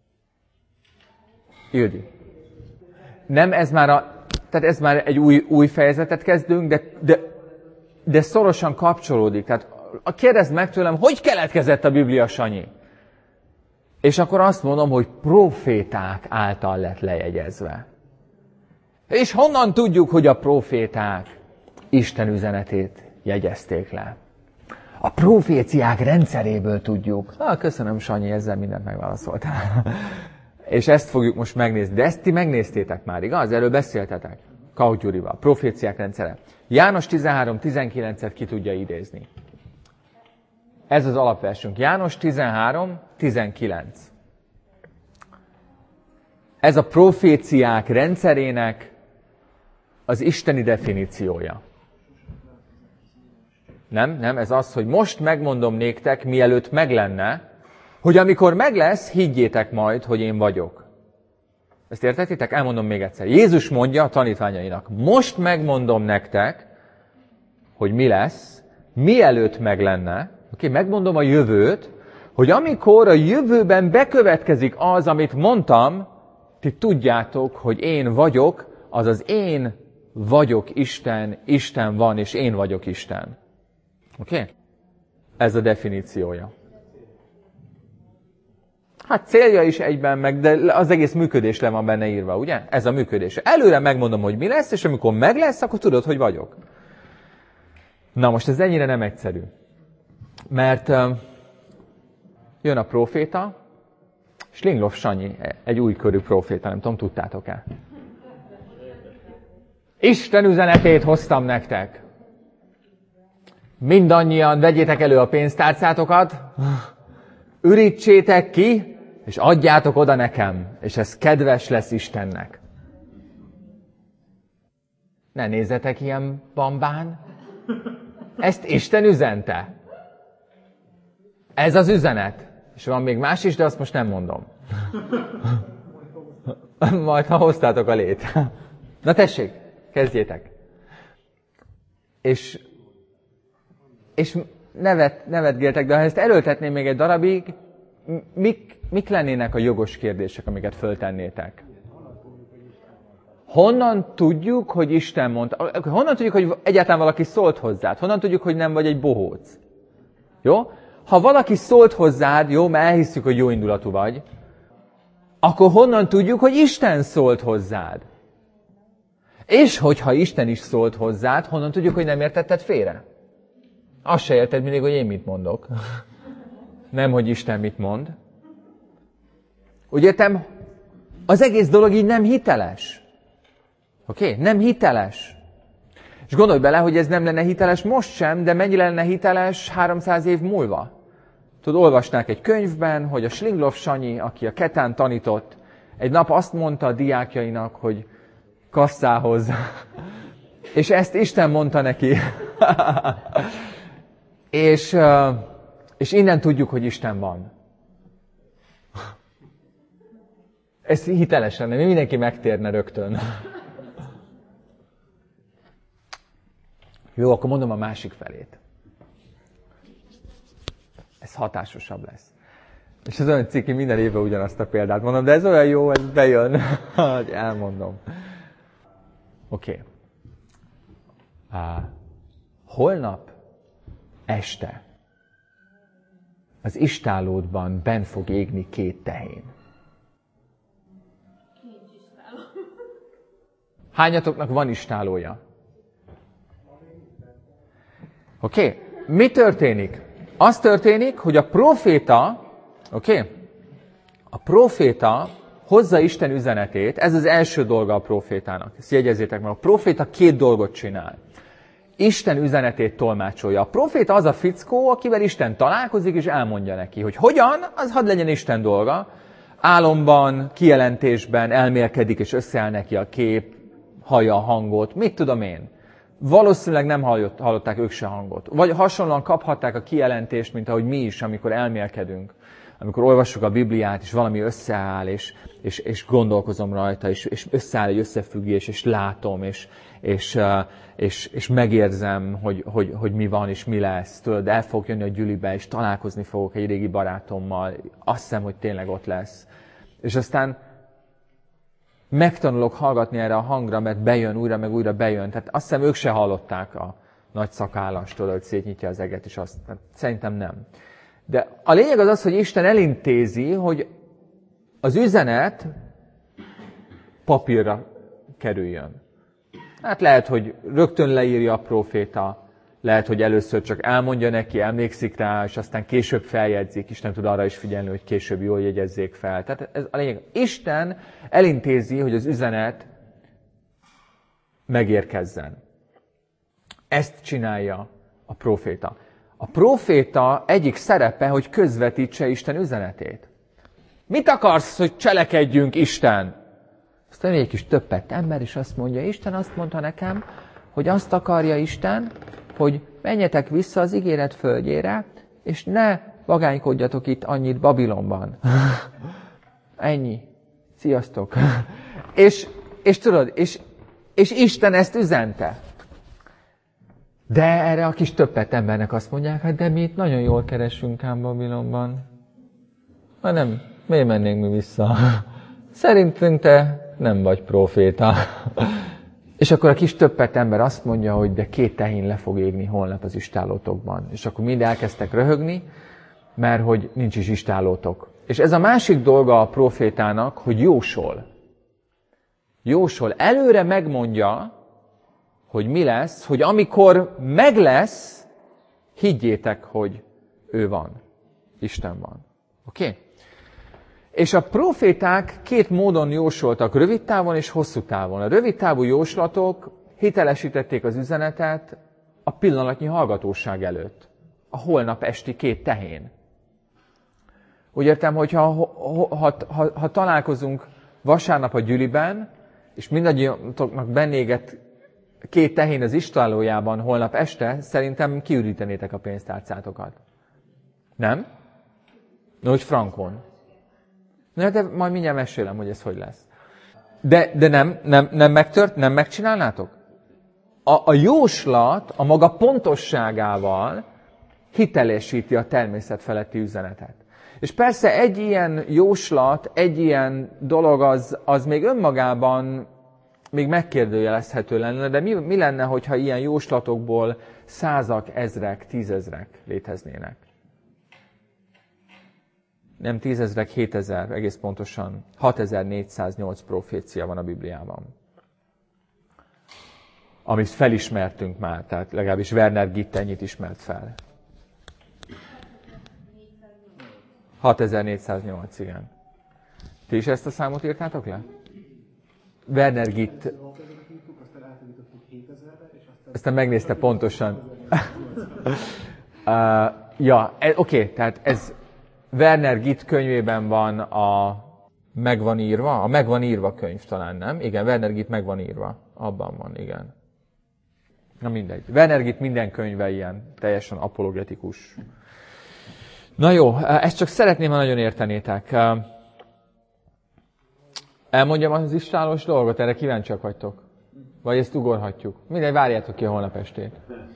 Speaker 1: Ildi. Nem, ez már egy új fejezetet kezdünk, de szorosan kapcsolódik. Tehát kérdezd meg tőlem, hogy keletkezett a Biblia, Sanyi? És akkor azt mondom, hogy proféták által lett lejegyezve. És honnan tudjuk, hogy a proféták Isten üzenetét jegyezték le? A proféciák rendszeréből tudjuk. Köszönöm, Sanyi, ezzel mindent megválaszoltál. És ezt fogjuk most megnézni. De ezt ti megnéztétek már, igaz? Erről beszéltetek. Kauth Gyurival. Proféciák rendszere. János 13:19-et ki tudja idézni. Ez az alapversünk. János 13:19. Ez a proféciák rendszerének az isteni definíciója. Nem, ez az, hogy most megmondom néktek, mielőtt meg lenne, Hogy amikor meg lesz, higgyétek majd, hogy én vagyok. Ezt értetitek? Elmondom még egyszer. Jézus mondja a tanítványainak, most megmondom nektek, hogy mi lesz, mielőtt meg lenne. Megmondom a jövőt, hogy amikor a jövőben bekövetkezik az, amit mondtam, ti tudjátok, hogy én vagyok, azaz én vagyok Isten, Isten van, és én vagyok Isten. Oké? Ez a definíciója. Hát célja is egyben meg, de az egész működés le van benne írva, ugye? Ez a működés. Előre megmondom, hogy mi lesz, és amikor meg lesz, akkor tudod, hogy vagyok. Na most ez ennyire nem egyszerű. Mert jön a próféta, Slinglov Sanyi, egy újkörű próféta, nem tudom, tudtátok-e? Isten üzenetét hoztam nektek. Mindannyian vegyétek elő a pénztárcátokat, ürítsétek ki, és adjátok oda nekem, és ez kedves lesz Istennek. Ne nézzetek ilyen bambán. Ezt Isten üzente. Ez az üzenet. És van még más is, de azt most nem mondom. Majd, ha hoztátok a lét. Na tessék, kezdjétek. És nevetgéltek, de ha ezt erőltetném még egy darabig, mik lennének a jogos kérdések, amiket föltennétek? Honnan tudjuk, hogy Isten mondta? Honnan tudjuk, hogy egyáltalán valaki szólt hozzád? Honnan tudjuk, hogy nem vagy egy bohóc? Jó? Ha valaki szólt hozzád, jó, mert elhisszük, hogy jó indulatú vagy, akkor honnan tudjuk, hogy Isten szólt hozzád? És hogyha Isten is szólt hozzád, honnan tudjuk, hogy nem értetted félre? Azt se érted mindig, hogy én mit mondok. Nem, hogy Isten mit mond. Úgy értem, az egész dolog így nem hiteles. Oké? Nem hiteles. És gondolj bele, hogy ez nem lenne hiteles most sem, de mennyire lenne hiteles 300 év múlva. Tudod, olvasnák egy könyvben, hogy a Slinglov Sanyi, aki a Ketán tanított, egy nap azt mondta a diákjainak, hogy kasszához. És ezt Isten mondta neki. És innen tudjuk, hogy Isten van. Ez hiteles lenne, mindenki megtérne rögtön. Jó, akkor mondom a másik felét. Ez hatásosabb lesz. És ez olyan ciki, minden évben ugyanazt a példát mondom, de ez olyan jó, ez bejön, hogy elmondom. Oké. Holnap este az istállódban benn fog égni 2 tehén. Hányatoknak van istálója? Oké? Mi történik? Az történik, hogy a próféta, a próféta hozza Isten üzenetét, ez az első dolga a prófétának. Ezt jegyezzétek meg, a próféta 2 dolgot csinál. Isten üzenetét tolmácsolja. A próféta az a fickó, akivel Isten találkozik, és elmondja neki, hogy hogyan, az hadd legyen Isten dolga. Álomban, kijelentésben elmélkedik, és összeáll neki a kép, hallja a hangot, mit tudom én. Valószínűleg nem hallották ők se hangot. Vagy hasonlóan kaphatták a kijelentést, mint ahogy mi is, amikor elmélkedünk. Amikor olvassuk a Bibliát, és valami összeáll, és gondolkozom rajta, és összeáll egy összefüggés, és látom, és megérzem, hogy mi van, és mi lesz. Tudod, el fogok jönni a gyülibe, és találkozni fogok egy régi barátommal. Azt hiszem, hogy tényleg ott lesz. És aztán megtanulok hallgatni erre a hangra, mert bejön, újra meg újra bejön. Tehát azt hiszem, ők se hallották a nagy szakállastól, hogy szétnyitja az eget, és azt szerintem nem. De a lényeg az, hogy Isten elintézi, hogy az üzenet papírra kerüljön. Hát lehet, hogy rögtön leírja a próféta, lehet, hogy először csak elmondja neki, emlékszik rá, és aztán később feljegyzik. Isten tud arra is figyelni, hogy később jól jegyezzék fel. Tehát ez a lényeg. Isten elintézi, hogy az üzenet megérkezzen. Ezt csinálja a próféta. A próféta egyik szerepe, hogy közvetítse Isten üzenetét. Mit akarsz, hogy cselekedjünk, Isten? Aztán egy kis többet ember, és azt mondja, Isten azt mondta nekem, hogy azt akarja Isten, hogy menjetek vissza az ígéret földjére, és ne vagánykodjatok itt annyit Babilonban. Ennyi. Sziasztok. És tudod, és Isten ezt üzente. De erre a kis többet embernek azt mondják, hát de mi itt nagyon jól keresünk ám Babilonban. Ha nem, miért mennénk mi vissza? Szerintünk te nem vagy próféta. És akkor a kis többet ember azt mondja, hogy de 2 tehén le fog égni holnap az istállótokban. És akkor mind elkezdtek röhögni, mert hogy nincs is istállótok. És ez a másik dolga a prófétának, hogy jósol. Jósol. Előre megmondja, hogy mi lesz, hogy amikor meg lesz, higgyétek, hogy ő van. Isten van. Oké? Okay? És a próféták 2 módon jósoltak, rövid távon és hosszú távon. A rövid távú jóslatok hitelesítették az üzenetet a pillanatnyi hallgatóság előtt. A holnap esti 2 tehén. Úgy értem, hogy ha találkozunk vasárnap a gyüliben, és mindannyiatoknak bennéget 2 tehén az istállójában holnap este, szerintem kiürítenétek a pénztárcátokat. Nem? No, hogy frankon. Na, de majd mindjárt mesélem, hogy ez hogy lesz. De nem megcsinálnátok? A jóslat a maga pontosságával hitelesíti a természet feletti üzenetet. És persze egy ilyen jóslat, egy ilyen dolog az még önmagában még megkérdőjelezhető lenne, de mi lenne, hogyha ilyen jóslatokból 100-ak, 1000-ek, 10 000-ek léteznének? Nem 10 000-ek, 7000, egész pontosan 6408 profécia van a Bibliában. Amit felismertünk már, tehát legalábbis Werner Gitt ennyit ismert fel. 6408, igen. Ti is ezt a számot írtátok le? Werner Gitt. Aztán megnézte pontosan. Oké, tehát ez Werner Gitt könyvében van a Meg van írva? A Meg van írva könyv talán, nem? Igen, Werner Gitt Meg van írva. Abban van, igen. Na mindegy. Werner Gitt minden könyve ilyen, teljesen apologetikus. Na jó, ezt csak szeretném, ha nagyon értenétek. Elmondjam az istállós dolgot, erre kíváncsiak vagytok? Vagy ezt ugorhatjuk? Mindegy, várjátok ki a holnap estét.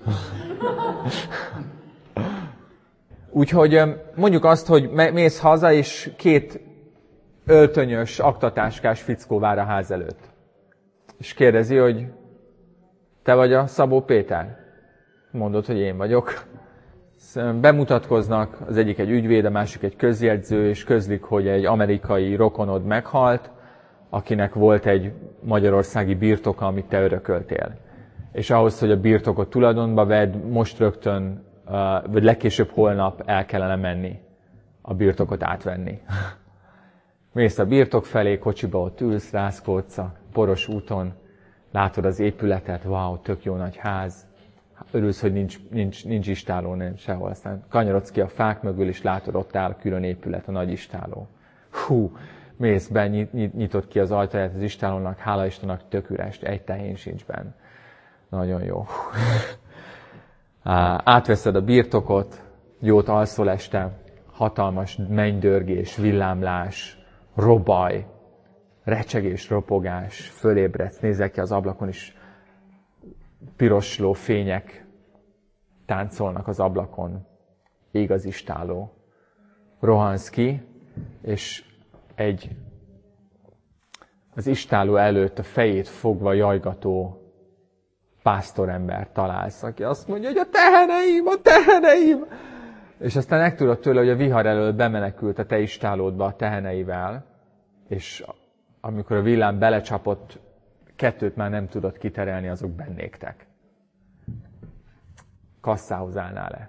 Speaker 1: Úgyhogy mondjuk azt, hogy mész haza, és 2 öltönyös, aktatáskás fickó vár a ház előtt. És kérdezi, hogy te vagy a Szabó Péter? Mondod, hogy én vagyok. Bemutatkoznak, az egyik egy ügyvéd, a másik egy közjegyző, és közlik, hogy egy amerikai rokonod meghalt, akinek volt egy magyarországi birtoka, amit te örököltél. És ahhoz, hogy a birtokot tulajdonba vedd, most rögtön, vagy legkésőbb holnap el kellene menni a birtokot átvenni. Mész a birtok felé, kocsiba ott ülsz, rászkódsz a poros úton, látod az épületet, wow, tök jó nagy ház, örülsz, hogy nincs istáló, nem sehol, aztán kanyarodsz ki a fák mögül, és látod, ott áll a külön épület, a nagy istáló. Mész be, nyitod ki az ajtaját az istálónak, hála Istennek, tök üres, egy tehén sincs benn. Nagyon jó. Átveszed a birtokot, jót alszol este, hatalmas mennydörgés, villámlás, robaj, recsegés, ropogás, fölébredsz, nézel ki az ablakon is, pirosló fények táncolnak az ablakon, ég az istáló. Rohansz ki, és az istáló előtt a fejét fogva jajgató pásztorember találsz, aki azt mondja, hogy a teheneim! És aztán megtudod tőle, hogy a vihar elől bemenekült a te istálódba a teheneivel, és amikor a villám belecsapott, 2 már nem tudod kiterelni, azok bennéktek. Kasszához állnál le.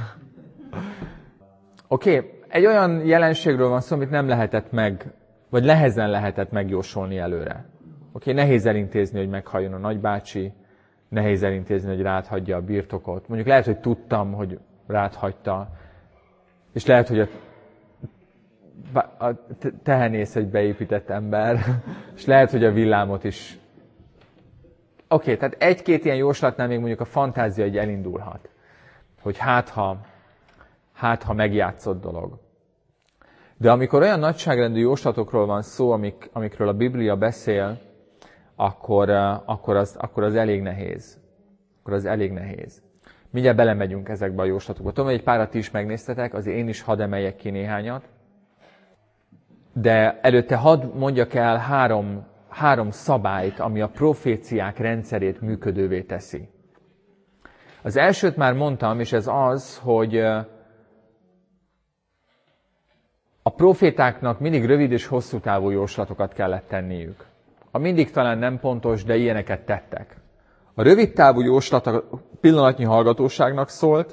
Speaker 1: Oké, egy olyan jelenségről van szó, amit nem lehetett vagy nehezen lehetett megjósolni előre. Oké, nehéz elintézni, hogy meghalljon a nagybácsi, nehéz elintézni, hogy rád hagyja a birtokot. Mondjuk lehet, hogy tudtam, hogy rád hagyta, és lehet, hogy a tehenész egy beépített ember, és lehet, hogy a villámot is. Oké, tehát 1-2 ilyen jóslatnál még mondjuk a fantázia így elindulhat. Hogy hát hát ha megjátszott dolog. De amikor olyan nagyságrendű jóslatokról van szó, amikről a Biblia beszél, akkor az elég nehéz. Akkor az elég nehéz. Mindjárt belemegyünk ezekbe a jóslatokba. Tudom, hogy egy párat ti is megnéztetek, azért én is hadd emeljek ki néhányat. De előtte hadd mondjak el három szabályt, ami a proféciák rendszerét működővé teszi. Az elsőt már mondtam, és ez az, hogy a profétáknak mindig rövid és hosszú távú jóslatokat kellett tenniük. A mindig talán nem pontos, de ilyeneket tettek. A rövid távú jóslat a pillanatnyi hallgatóságnak szólt,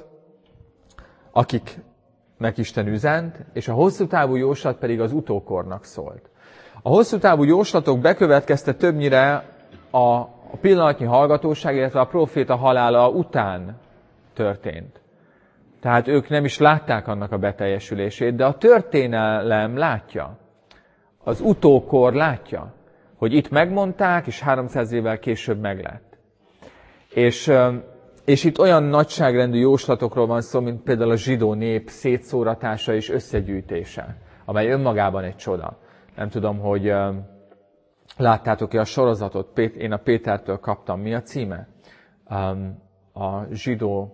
Speaker 1: akiknek Isten üzent, és a hosszú távú jóslat pedig az utókornak szólt. A hosszú távú jóslatok bekövetkezte többnyire a pillanatnyi hallgatóság, illetve a proféta halála után történt. Tehát ők nem is látták annak a beteljesülését, de a történelem látja. Az utókor látja, hogy itt megmondták, és 300 évvel később meglett. És itt olyan nagyságrendű jóslatokról van szó, mint például a zsidó nép szétszóratása és összegyűjtése, amely önmagában egy csoda. Nem tudom, hogy láttátok-e a sorozatot, én a Pétertől kaptam. Mi a címe? A zsidó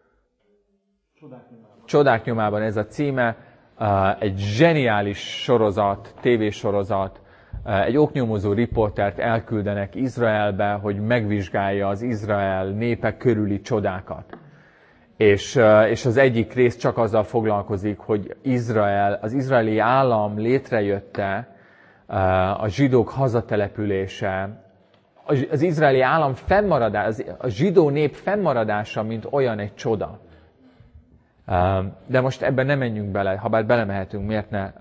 Speaker 1: Csodák nyomában ez a címe. Egy zseniális sorozat, tévésorozat. Egy oknyomozó riportert elküldenek Izraelbe, hogy megvizsgálja az Izrael népe körüli csodákat. És az egyik rész csak azzal foglalkozik, hogy az izraeli állam létrejötte, a zsidók hazatelepülése, az izraeli állam fennmaradása, a zsidó nép fennmaradása, mint olyan egy csoda. De most ebben nem menjünk bele, ha bár belemehetünk, miért ne?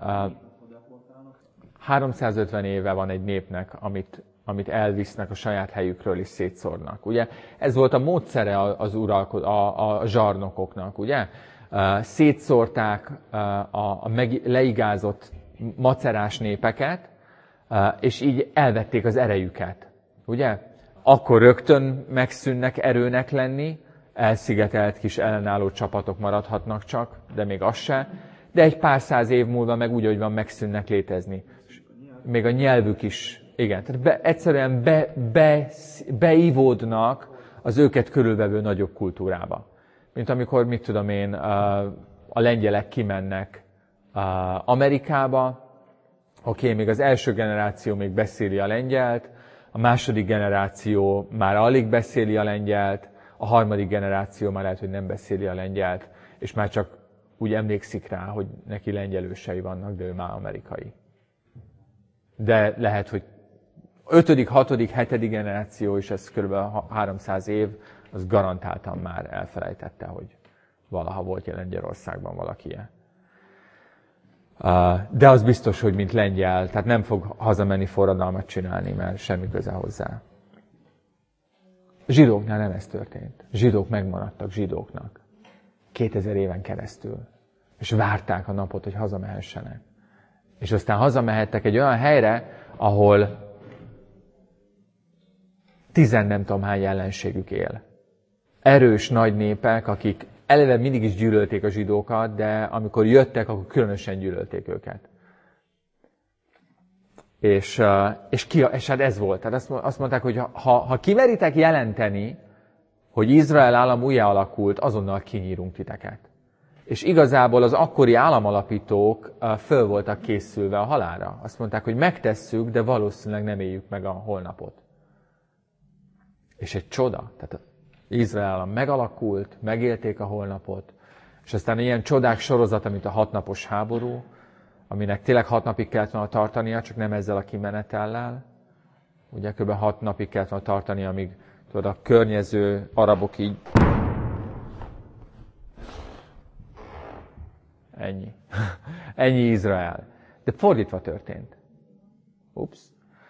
Speaker 1: 350 éve van egy népnek, amit elvisznek a saját helyükről és szétszórnak. Ugye? Ez volt a módszere a zsarnokoknak, ugye? Szétszórták a leigázott macerás népeket, és így elvették az erejüket. Ugye? Akkor rögtön megszűnnek erőnek lenni, elszigetelt kis ellenálló csapatok maradhatnak csak, de még az se. De egy pár száz év múlva meg úgy, hogy van, megszűnnek létezni. Még a nyelvük is, igen, tehát egyszerűen beivódnak az őket körülvevő nagyobb kultúrába. Mint amikor, mit tudom én, a lengyelek kimennek Amerikába, még az első generáció még beszéli a lengyelt, a második generáció már alig beszéli a lengyelt, a harmadik generáció már lehet, hogy nem beszéli a lengyelt, és már csak úgy emlékszik rá, hogy neki lengyel ősei vannak, de ő már amerikai. De lehet, hogy 5., 6., 7. generáció, és ez kb. 300 év, az garantáltan már elfelejtette, hogy valaha volt Lengyelországban valaki ilyen. De az biztos, hogy mint lengyel, tehát nem fog hazamenni forradalmat csinálni, mert semmi köze hozzá. Zsidóknál nem ez történt. Zsidók megmaradtak zsidóknak. 2000 éven keresztül. És várták a napot, hogy hazamehessenek. És aztán hazamehettek egy olyan helyre, ahol 10 nem tudom hány ellenségük él. Erős nagy népek, akik eleve mindig is gyűlölték a zsidókat, de amikor jöttek, akkor különösen gyűlölték őket. És hát ez volt. Tehát azt mondták, hogy ha kimeritek jelenteni, hogy Izrael állam újjá alakult, azonnal kinyírunk titeket. És igazából az akkori államalapítók föl voltak készülve a halálra. Azt mondták, hogy megtesszük, de valószínűleg nem éljük meg a holnapot. És egy csoda. Tehát Izrael állam megalakult, megélték a holnapot, és aztán ilyen csodák sorozata, mint a 6 napos háború, aminek tényleg 6 napig kellett volna tartania, csak nem ezzel a kimenetellel. Ugye kb. 6 napig kellett volna tartania, amíg tudod, a környező arabok így... Ennyi. Ennyi Izrael. De fordítva történt. Ups.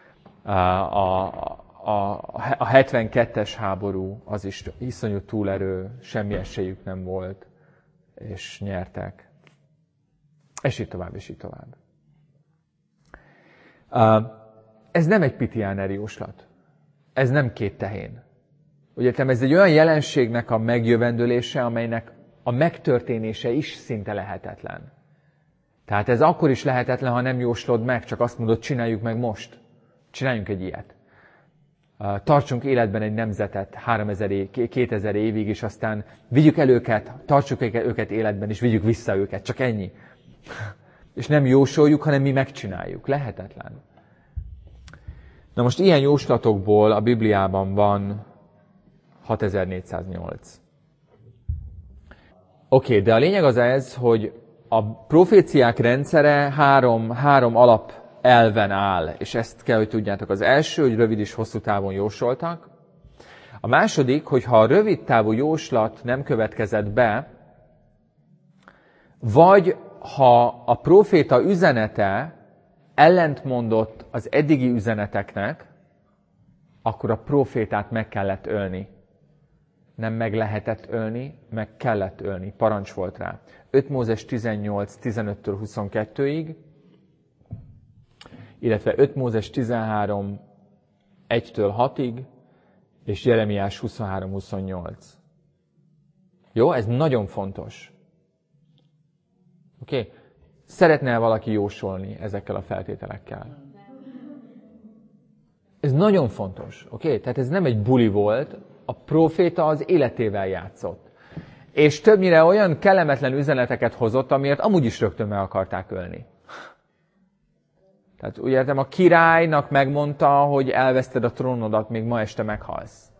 Speaker 1: A 72-es háború, az is iszonyú túlerő, semmi esélyük nem volt, és nyertek. És így tovább, és így tovább. Ez nem egy pitiáner jóslat. Ez nem két tehén. Ugye ez egy olyan jelenségnek a megjövendőlése, a megtörténése is szinte lehetetlen. Tehát ez akkor is lehetetlen, ha nem jóslod meg, csak azt mondod, csináljuk meg most. Csináljunk egy ilyet. Tartsunk életben egy nemzetet 2000 évig, és aztán vigyük el őket, tartsuk őket életben, és vigyük vissza őket. Csak ennyi. És nem jósoljuk, hanem mi megcsináljuk. Lehetetlen. Na most ilyen jóslatokból a Bibliában van 6408. Oké, de a lényeg az ez, hogy a proféciák rendszere három alap elven áll, és ezt kell, hogy tudjátok. Az első, hogy rövid és hosszú távon jósoltak. A második, hogy ha a rövid távú jóslat nem következett be, vagy ha a próféta üzenete ellentmondott az eddigi üzeneteknek, akkor a prófétát meg kellett ölni. Nem meg lehetett ölni, meg kellett ölni. Parancs volt rá. 5 Mózes 18, 15-től 22-ig, illetve 5 Mózes 13, 1-től 6-ig, és Jeremiás 23, 28. Jó, ez nagyon fontos. Oké? Szeretne valaki jósolni ezekkel a feltételekkel? Ez nagyon fontos. Oké? Tehát ez nem egy buli volt, a próféta az életével játszott. És többnyire olyan kellemetlen üzeneteket hozott, amiért amúgy is rögtön meg akarták ölni. Tehát úgy értem, a királynak megmondta, hogy elveszted a trónodat, még ma este meghalsz.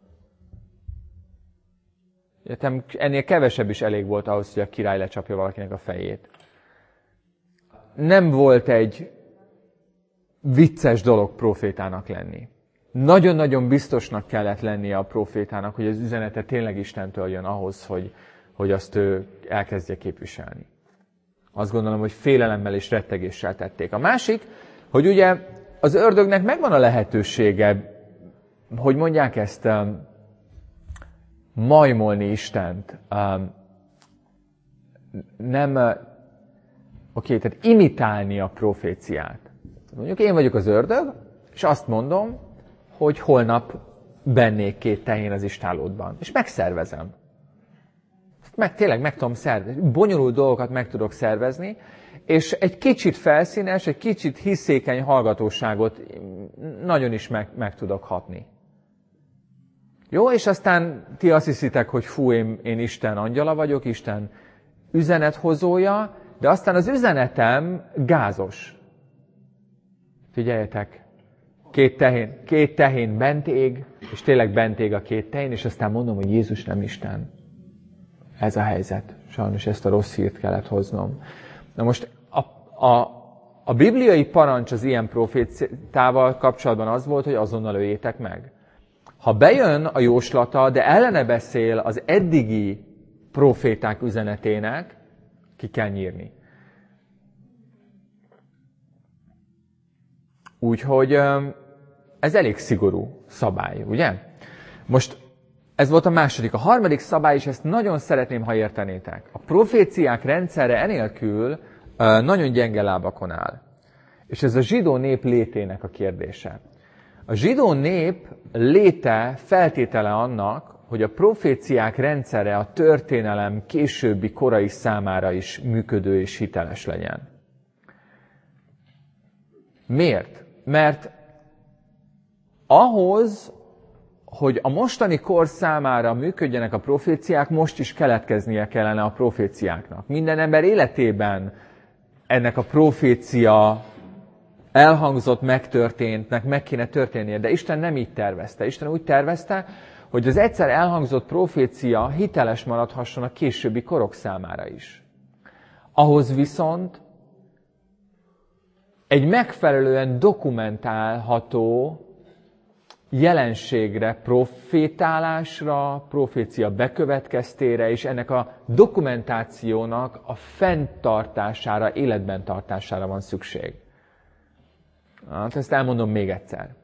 Speaker 1: Értem, ennél kevesebb is elég volt ahhoz, hogy a király lecsapja valakinek a fejét. Nem volt egy vicces dolog profétának lenni. Nagyon-nagyon biztosnak kellett lennie a profétának, hogy az üzenete tényleg Istentől jön ahhoz, hogy azt ő elkezdje képviselni. Azt gondolom, hogy félelemmel és rettegéssel tették. A másik, hogy ugye az ördögnek megvan a lehetősége, hogy mondják ezt, majmolni Istent. Tehát imitálni a proféciát. Mondjuk én vagyok az ördög, és azt mondom, hogy holnap bennék 2 tehén az istállódban. És megszervezem. Tényleg meg tudom szervezni. Bonyolult dolgokat meg tudok szervezni, és egy kicsit felszínes, egy kicsit hiszékeny hallgatóságot nagyon is meg tudok hatni. Jó, és aztán ti azt hiszitek, hogy én Isten angyala vagyok, Isten üzenethozója, de aztán az üzenetem gázos. Figyeljetek, 2 tehén bent ég, és tényleg bent ég a 2 tehén, és aztán mondom, hogy Jézus nem Isten. Ez a helyzet. Sajnos ezt a rossz hírt kellett hoznom. Na most a bibliai parancs az ilyen profétával kapcsolatban az volt, hogy azonnal öljétek meg. Ha bejön a jóslata, de ellene beszél az eddigi proféták üzenetének, ki kell nyírni. Úgyhogy ez elég szigorú szabály, ugye? Most ez volt a második. A harmadik szabály, és ezt nagyon szeretném, ha értenétek. A proféciák rendszere enélkül nagyon gyenge lábakon áll. És ez a zsidó nép létének a kérdése. A zsidó nép léte feltétele annak, hogy a proféciák rendszere a történelem későbbi korai számára is működő és hiteles legyen. Miért? Mert ahhoz, hogy a mostani kor számára működjenek a proféciák, most is keletkeznie kellene a proféciáknak. Minden ember életében ennek a profécia elhangzott, megtörténtnek, meg kéne történnie, de Isten nem így tervezte. Isten úgy tervezte, hogy az egyszer elhangzott profécia hiteles maradhasson a későbbi korok számára is. Ahhoz viszont egy megfelelően dokumentálható jelenségre, profétálásra, profécia bekövetkeztére, és ennek a dokumentációnak a fenntartására, életben tartására van szükség. Hát ezt elmondom még egyszer.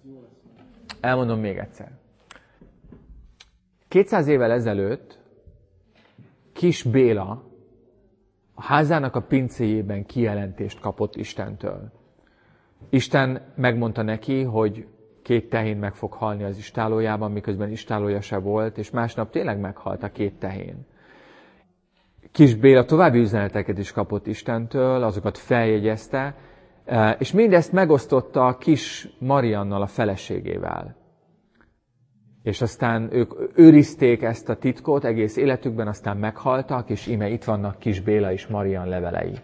Speaker 1: 200 évvel ezelőtt Kis Béla a házának a pincéjében kijelentést kapott Istentől. Isten megmondta neki, hogy 2 tehén meg fog halni az istálójában, miközben istálója se volt, és másnap tényleg meghalt a 2 tehén. Kis Béla további üzeneteket is kapott Istentől, azokat feljegyezte, és mindezt megosztotta kis Mariannal, a feleségével. És aztán ők őrizték ezt a titkot egész életükben, aztán meghaltak, és íme itt vannak Kis Béla és Marian levelei.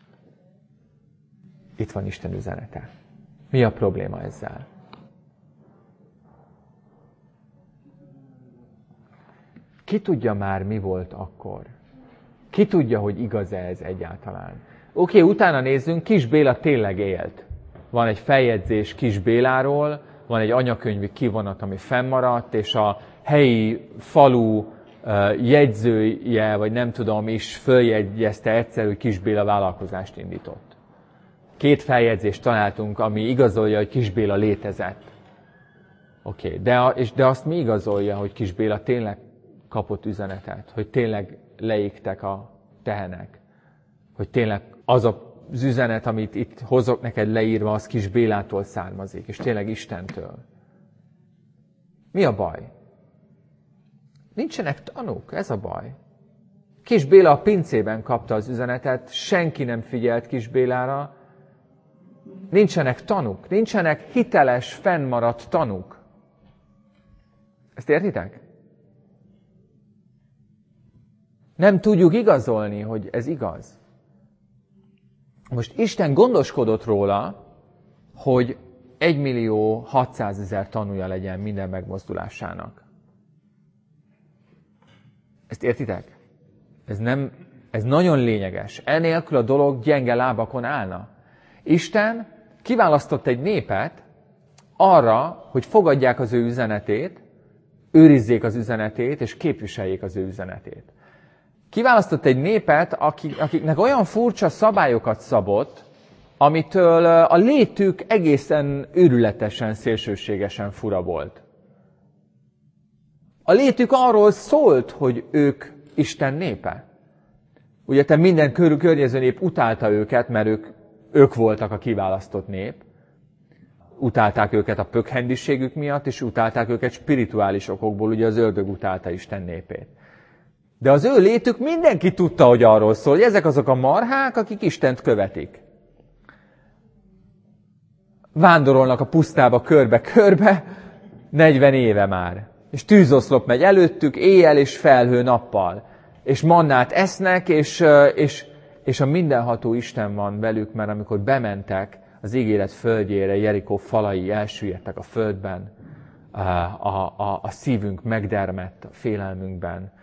Speaker 1: Itt van Isten üzenete. Mi a probléma ezzel? Ki tudja már, mi volt akkor? Ki tudja, hogy igaz-e ez egyáltalán? Oké, utána nézzünk, Kis Béla tényleg élt. Van egy feljegyzés Kis Béláról, van egy anyakönyvi kivonat, ami fennmaradt, és a helyi falu jegyzője, vagy nem tudom is, följegyezte egyszer, hogy Kis Béla vállalkozást indított. 2 feljegyzést találtunk, ami igazolja, hogy Kis Béla létezett. Oké, de azt mi igazolja, hogy Kis Béla tényleg kapott üzenetet, hogy tényleg leégtek a tehenek, hogy tényleg az az üzenet, amit itt hozok neked leírva, az Kis Bélától származik, és tényleg Istentől. Mi a baj? Nincsenek tanúk, ez a baj. Kis Béla a pincében kapta az üzenetet, senki nem figyelt Kis Bélára, nincsenek tanúk, nincsenek hiteles, fennmaradt tanúk. Ezt értitek? Nem tudjuk igazolni, hogy ez igaz. Most Isten gondoskodott róla, hogy 1.600.000 tanúja legyen minden megmozdulásának. Ezt értitek? Ez nagyon lényeges. Enélkül a dolog gyenge lábakon állna. Isten kiválasztott egy népet arra, hogy fogadják az ő üzenetét, őrizzék az üzenetét, és képviseljék az ő üzenetét. Kiválasztott egy népet, akiknek olyan furcsa szabályokat szabott, amitől a létük egészen őrületesen, szélsőségesen fura volt. A létük arról szólt, hogy ők Isten népe. Ugye te minden környező nép utálta őket, mert ők voltak a kiválasztott nép. Utálták őket a pökhendiségük miatt, és utálták őket spirituális okokból, ugye az ördög utálta Isten népét. De az ő létük mindenki tudta, hogy arról szól, hogy ezek azok a marhák, akik Istent követik. Vándorolnak a pusztába körbe-körbe 40 éve már. És megy előttük éjjel és felhő nappal. És mannát esznek, és a mindenható Isten van velük, mert amikor bementek az ígéret földjére, Jerikó falai elsüllyedtek a földben, a szívünk megdermedt a félelmünkben,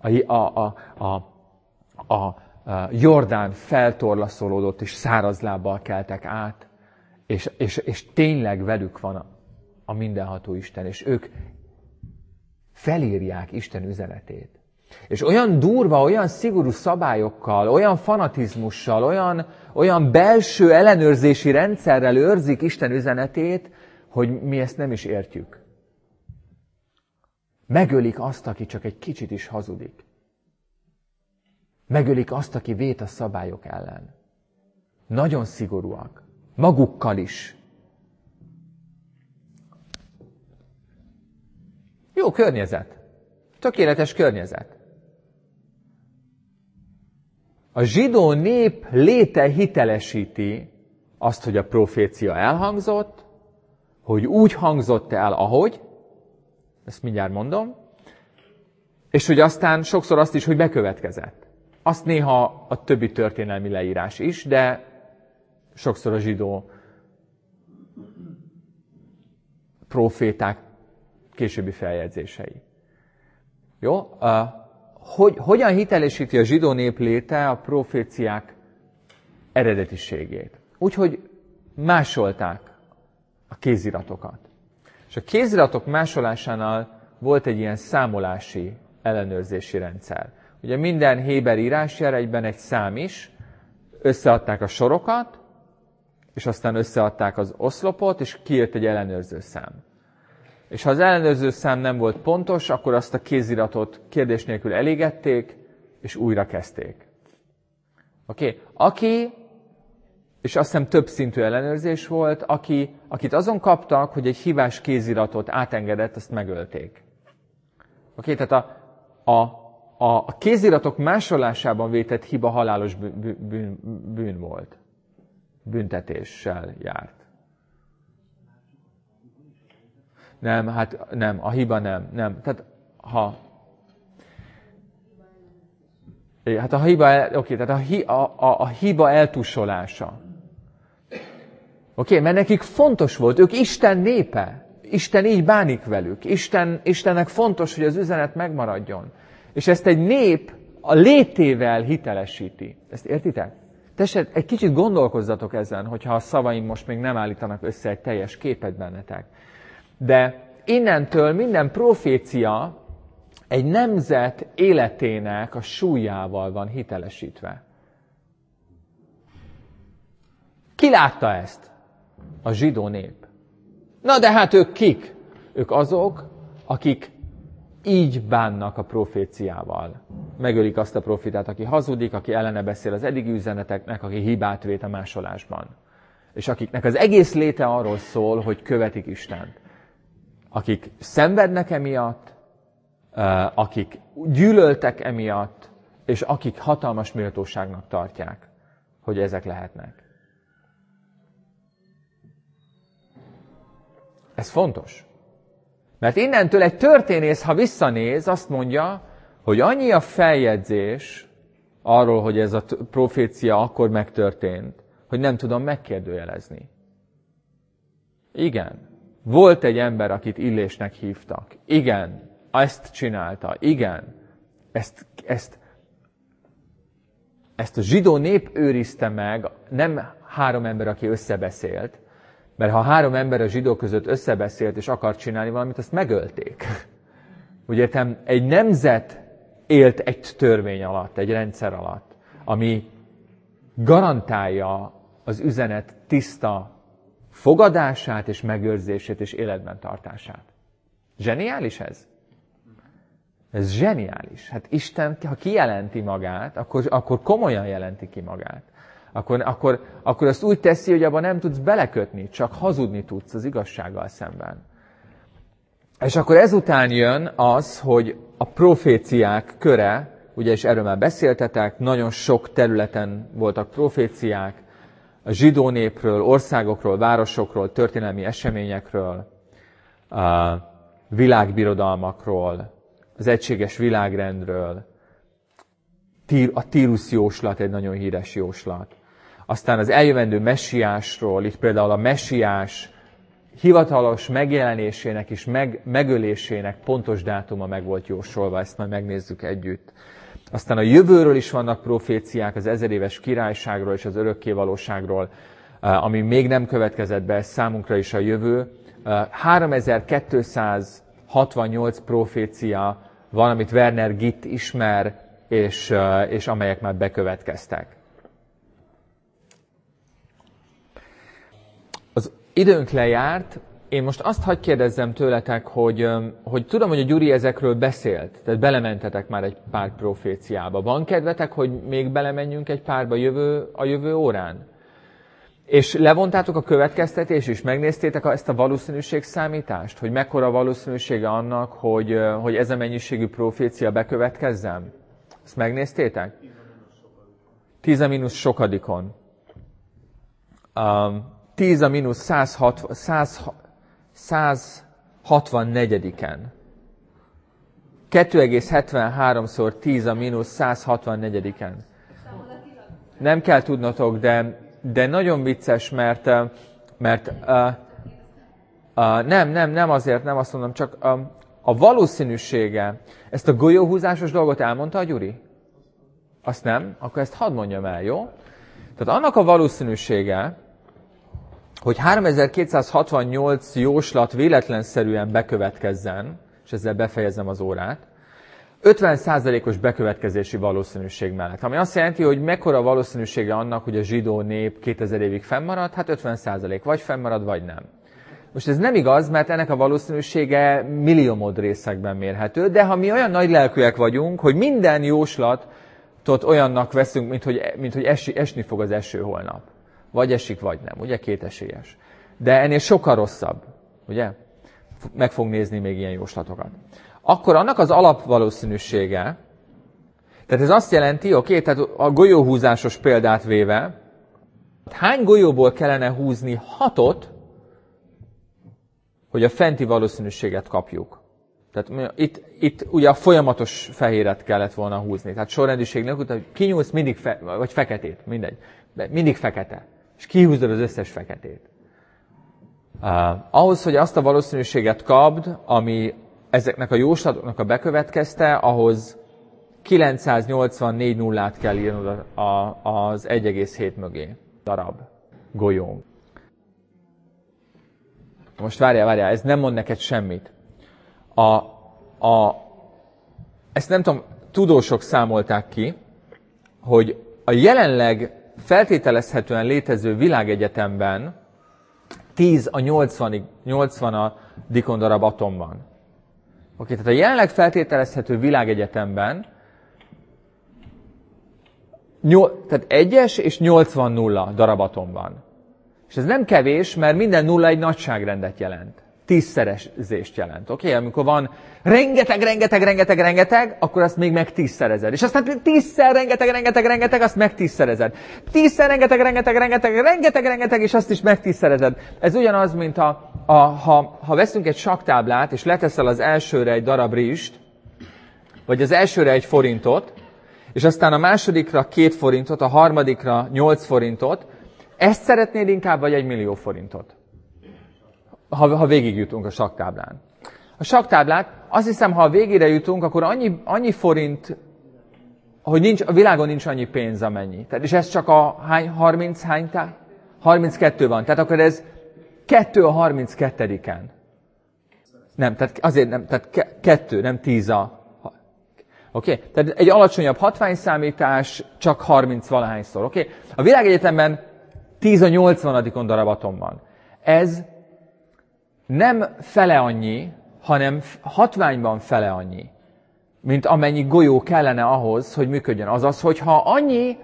Speaker 1: a Jordán feltorlaszolódott, és száraz lábbal keltek át, és tényleg velük van a mindenható Isten, és ők felírják Isten üzenetét. És olyan durva, olyan szigorú szabályokkal, olyan fanatizmussal, olyan belső ellenőrzési rendszerrel őrzik Isten üzenetét, hogy mi ezt nem is értjük. Megölik azt, aki csak egy kicsit is hazudik. Megölik azt, aki vét a szabályok ellen. Nagyon szigorúak. Magukkal is. Jó környezet. Tökéletes környezet. A zsidó nép léte hitelesíti azt, hogy a profécia elhangzott, hogy úgy hangzott el, ahogy, ezt mindjárt mondom, és hogy aztán sokszor azt is, hogy bekövetkezett. Azt néha a többi történelmi leírás is, de sokszor a zsidó proféták későbbi feljegyzései. Jó? Hogyan hitelesíti a zsidó nép léte a proféciák eredetiségét? Úgyhogy másolták a kéziratokat. És a kéziratok másolásánál volt egy ilyen számolási, ellenőrzési rendszer. Ugye minden héber írásjel egyben egy szám is, összeadták a sorokat, és aztán összeadták az oszlopot, és kijött egy ellenőrző szám. És ha az ellenőrző szám nem volt pontos, akkor azt a kéziratot kérdés nélkül elégették, és újra kezdték. Oké? Aki, és azt hiszem több szintű ellenőrzés volt, akit azon kaptak, hogy egy hibás kéziratot átengedett, azt megölték. Oké? Tehát a kéziratok másolásában vétett hiba halálos bűn volt. Büntetéssel járt. Nem, hát nem, a hiba nem. Tehát hát a hiba eltussolása. Mert nekik fontos volt, ők Isten népe. Isten így bánik velük. Istennek fontos, hogy az üzenet megmaradjon. És ezt egy nép a létével hitelesíti. Ezt értitek? Tessék, egy kicsit gondolkozzatok ezen, hogyha a szavaim most még nem állítanak össze egy teljes képet bennetek. De innentől minden profécia egy nemzet életének a súlyával van hitelesítve. Ki látta ezt? A zsidó nép. Na de hát ők kik? Ők azok, akik így bánnak a proféciával. Megölik azt a profitát, aki hazudik, aki ellene beszél az eddigi üzeneteknek, aki hibát vét a másolásban. És akiknek az egész léte arról szól, hogy követik Istent. Akik szenvednek emiatt, akik gyűlöltek emiatt, és akik hatalmas méltóságnak tartják, hogy ezek lehetnek. Ez fontos. Mert innentől egy történész, ha visszanéz, azt mondja, hogy annyi a feljegyzés arról, hogy ez a profécia akkor megtörtént, hogy nem tudom megkérdőjelezni. Igen, volt egy ember, akit Illésnek hívtak. Igen, ezt csinálta. Igen, ezt a zsidó nép őrizte meg, nem 3 ember, aki összebeszélt, mert ha 3 ember a zsidók között összebeszélt és akart csinálni valamit, azt megölték. Úgy értem, egy nemzet élt egy törvény alatt, egy rendszer alatt, ami garantálja az üzenet tiszta fogadását és megőrzését és életben tartását. Zseniális ez? Ez zseniális. Hát Isten, ha kijelenti magát, akkor komolyan jelenti ki magát. Akkor azt úgy teszi, hogy abban nem tudsz belekötni, csak hazudni tudsz az igazsággal szemben. És akkor ezután jön az, hogy a proféciák köre, ugye és erről már beszéltetek, nagyon sok területen voltak proféciák, a zsidó népről, országokról, városokról, történelmi eseményekről, a világbirodalmakról, az egységes világrendről, a Tírus jóslat egy nagyon híres jóslat. Aztán az eljövendő messiásról, itt például a messiás hivatalos megjelenésének és megölésének pontos dátuma meg volt jósolva, ezt majd megnézzük együtt. Aztán a jövőről is vannak proféciák, az 1000 éves királyságról és az örökkévalóságról, ami még nem következett be, számunkra is a jövő. 3268 profécia van, amit Werner Gitt ismer, és amelyek már bekövetkeztek. Az időnk lejárt, én most azt hadd kérdezzem tőletek, hogy tudom, hogy a Gyuri ezekről beszélt, tehát belementetek már egy pár proféciába. Van kedvetek, hogy még belemenjünk egy párba a jövő órán? És levontátok a következtetést, és megnéztétek ezt a valószínűségszámítást, hogy mekkora valószínűsége annak, hogy ez a mennyiségű profécia bekövetkezzen? Ezt megnéztétek? 10 a mínusz sokadikon. 10 a mínusz 164-en. 2,73-szor 10 a mínusz 164-en. Nem kell tudnotok, de nagyon vicces, mert nem azért, nem azt mondom, csak a valószínűsége, ezt a golyóhúzásos dolgot elmondta a Gyuri? Azt nem? Akkor ezt hadd mondjam el, jó? Tehát annak a valószínűsége, hogy 3268 jóslat véletlenszerűen bekövetkezzen, és ezzel befejezem az órát, 50%-os bekövetkezési valószínűség mellett. Ami azt jelenti, hogy mekkora valószínűsége annak, hogy a zsidó nép 2000 évig fennmarad, hát 50%, vagy fennmarad, vagy nem. Most ez nem igaz, mert ennek a valószínűsége milliómod részekben mérhető, de ha mi olyan nagy lelkűek vagyunk, hogy minden jóslatot olyannak veszünk, mint hogy esni fog az eső holnap. Vagy esik, vagy nem, ugye? 2 esélyes. De ennél sokkal rosszabb, ugye? Meg fog nézni még ilyen jóslatokat. Akkor annak az alapvalószínűsége, Tehát ez azt jelenti, oké, tehát a golyóhúzásos példát véve, hány golyóból kellene húzni 6-ot, hogy a fenti valószínűséget kapjuk. Tehát itt ugye a folyamatos fehéret kellett volna húzni. Tehát sorrendiség nélkül, hogy kinyúlsz mindig, vagy feketét, mindegy. De mindig fekete. És kihúzod az összes feketét. Ahhoz, hogy azt a valószínűséget kapd, ami ezeknek a jóslatoknak a bekövetkezte, ahhoz 984 nullát kell írnod az 1,7 mögé darab golyón. Most várjál, ez nem mond neked semmit. Ezt nem tudom, tudósok számolták ki, hogy a jelenleg feltételezhetően létező világegyetemben 10 a 80. darab atom van. Oké, tehát a jelenleg feltételezhető világegyetemben tehát 1-es és 80 nulla darab atom van. És ez nem kevés, mert minden nulla egy nagyságrendet jelent. 10-szerezést jelent. Oké? Amikor van rengeteg, akkor azt még meg 10-szerezed. És aztán 10-szer rengeteg, azt meg 10-szerezed. 10-szer rengeteg, és azt is meg 10-szerezed. Ez ugyanaz, mint ha veszünk egy sakktáblát, és leteszel az elsőre egy darab rizst, vagy az elsőre egy forintot, és aztán a másodikra 2 forintot, a harmadikra 8 forintot, ezt szeretnéd inkább, vagy 1 millió forintot? Ha végigjutunk a sakktáblán. A sakktáblát, azt hiszem, ha a végére jutunk, akkor annyi forint, hogy a világon nincs annyi pénz, amennyi. Tehát, és ez csak a 32 van. Tehát akkor ez 2 a 32-en. Nem, tehát azért nem, tehát 2, nem 10 a... Oké? Tehát egy alacsonyabb hatványszámítás, csak 30 valahányszor. Oké? A világegyetemben 10 a 80. darab atom van. Ez nem fele annyi, hanem hatványban fele annyi, mint amennyi golyó kellene ahhoz, hogy működjön. Azaz, hogyha annyi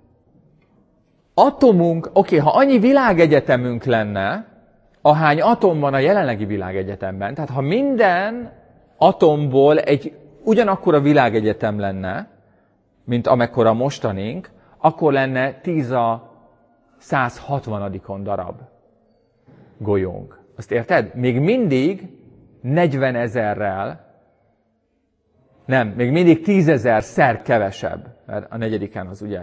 Speaker 1: atomunk, ha annyi világegyetemünk lenne, ahány atom van a jelenlegi világegyetemben, tehát ha minden atomból egy ugyanakkora világegyetem lenne, mint amekkora mostanink, akkor lenne 10 a 160. darab golyónk. Azt érted? Még mindig 40 000-rel, nem, még mindig 10 000-szer kevesebb, mert a negyediken az ugye.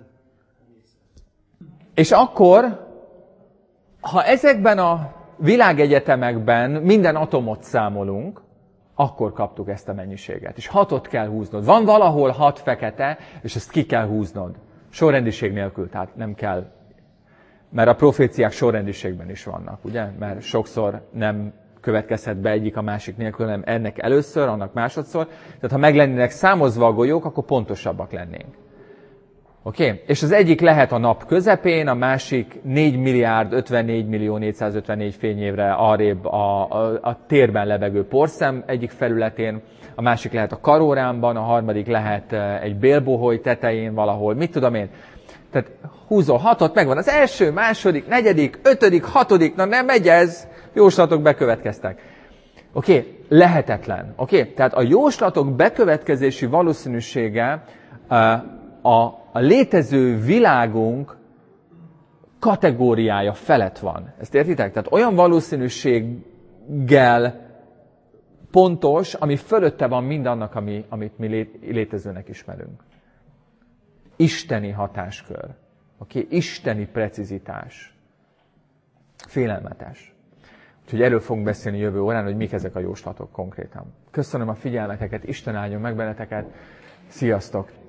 Speaker 1: És akkor, ha ezekben a világegyetemekben minden atomot számolunk, akkor kaptuk ezt a mennyiséget. És 6-ot kell húznod. Van valahol 6 fekete, és ezt ki kell húznod. Sorrendiség nélkül, tehát nem kell. Mert a proféciák sorrendiségben is vannak, ugye? Mert sokszor nem következhet be egyik a másik nélkül, hanem ennek először, annak másodszor. Tehát ha meg lennének számozva a golyók, akkor pontosabbak lennénk. Oké? És az egyik lehet a nap közepén, a másik 4.054.454 fényévre arrébb a térben lebegő porszem egyik felületén, a másik lehet a karórámban, a harmadik lehet egy bélbohói tetején valahol, mit tudom én. Tehát húzol 6-ot, megvan az első, második, negyedik, 5., 6., na nem megy ez, jóslatok bekövetkeztek. Oké, lehetetlen. Oké, tehát a jóslatok bekövetkezési valószínűsége a létező világunk kategóriája felett van. Ezt értitek? Tehát olyan valószínűséggel pontos, ami fölötte van mindannak, amit mi létezőnek ismerünk. Isteni hatáskör. Oké? Isteni precizitás. Félelmetes. Úgyhogy erről fogunk beszélni jövő órán, hogy mik ezek a jóslatok konkrétan. Köszönöm a figyelmeteket, Isten áldjon meg benneteket. Sziasztok!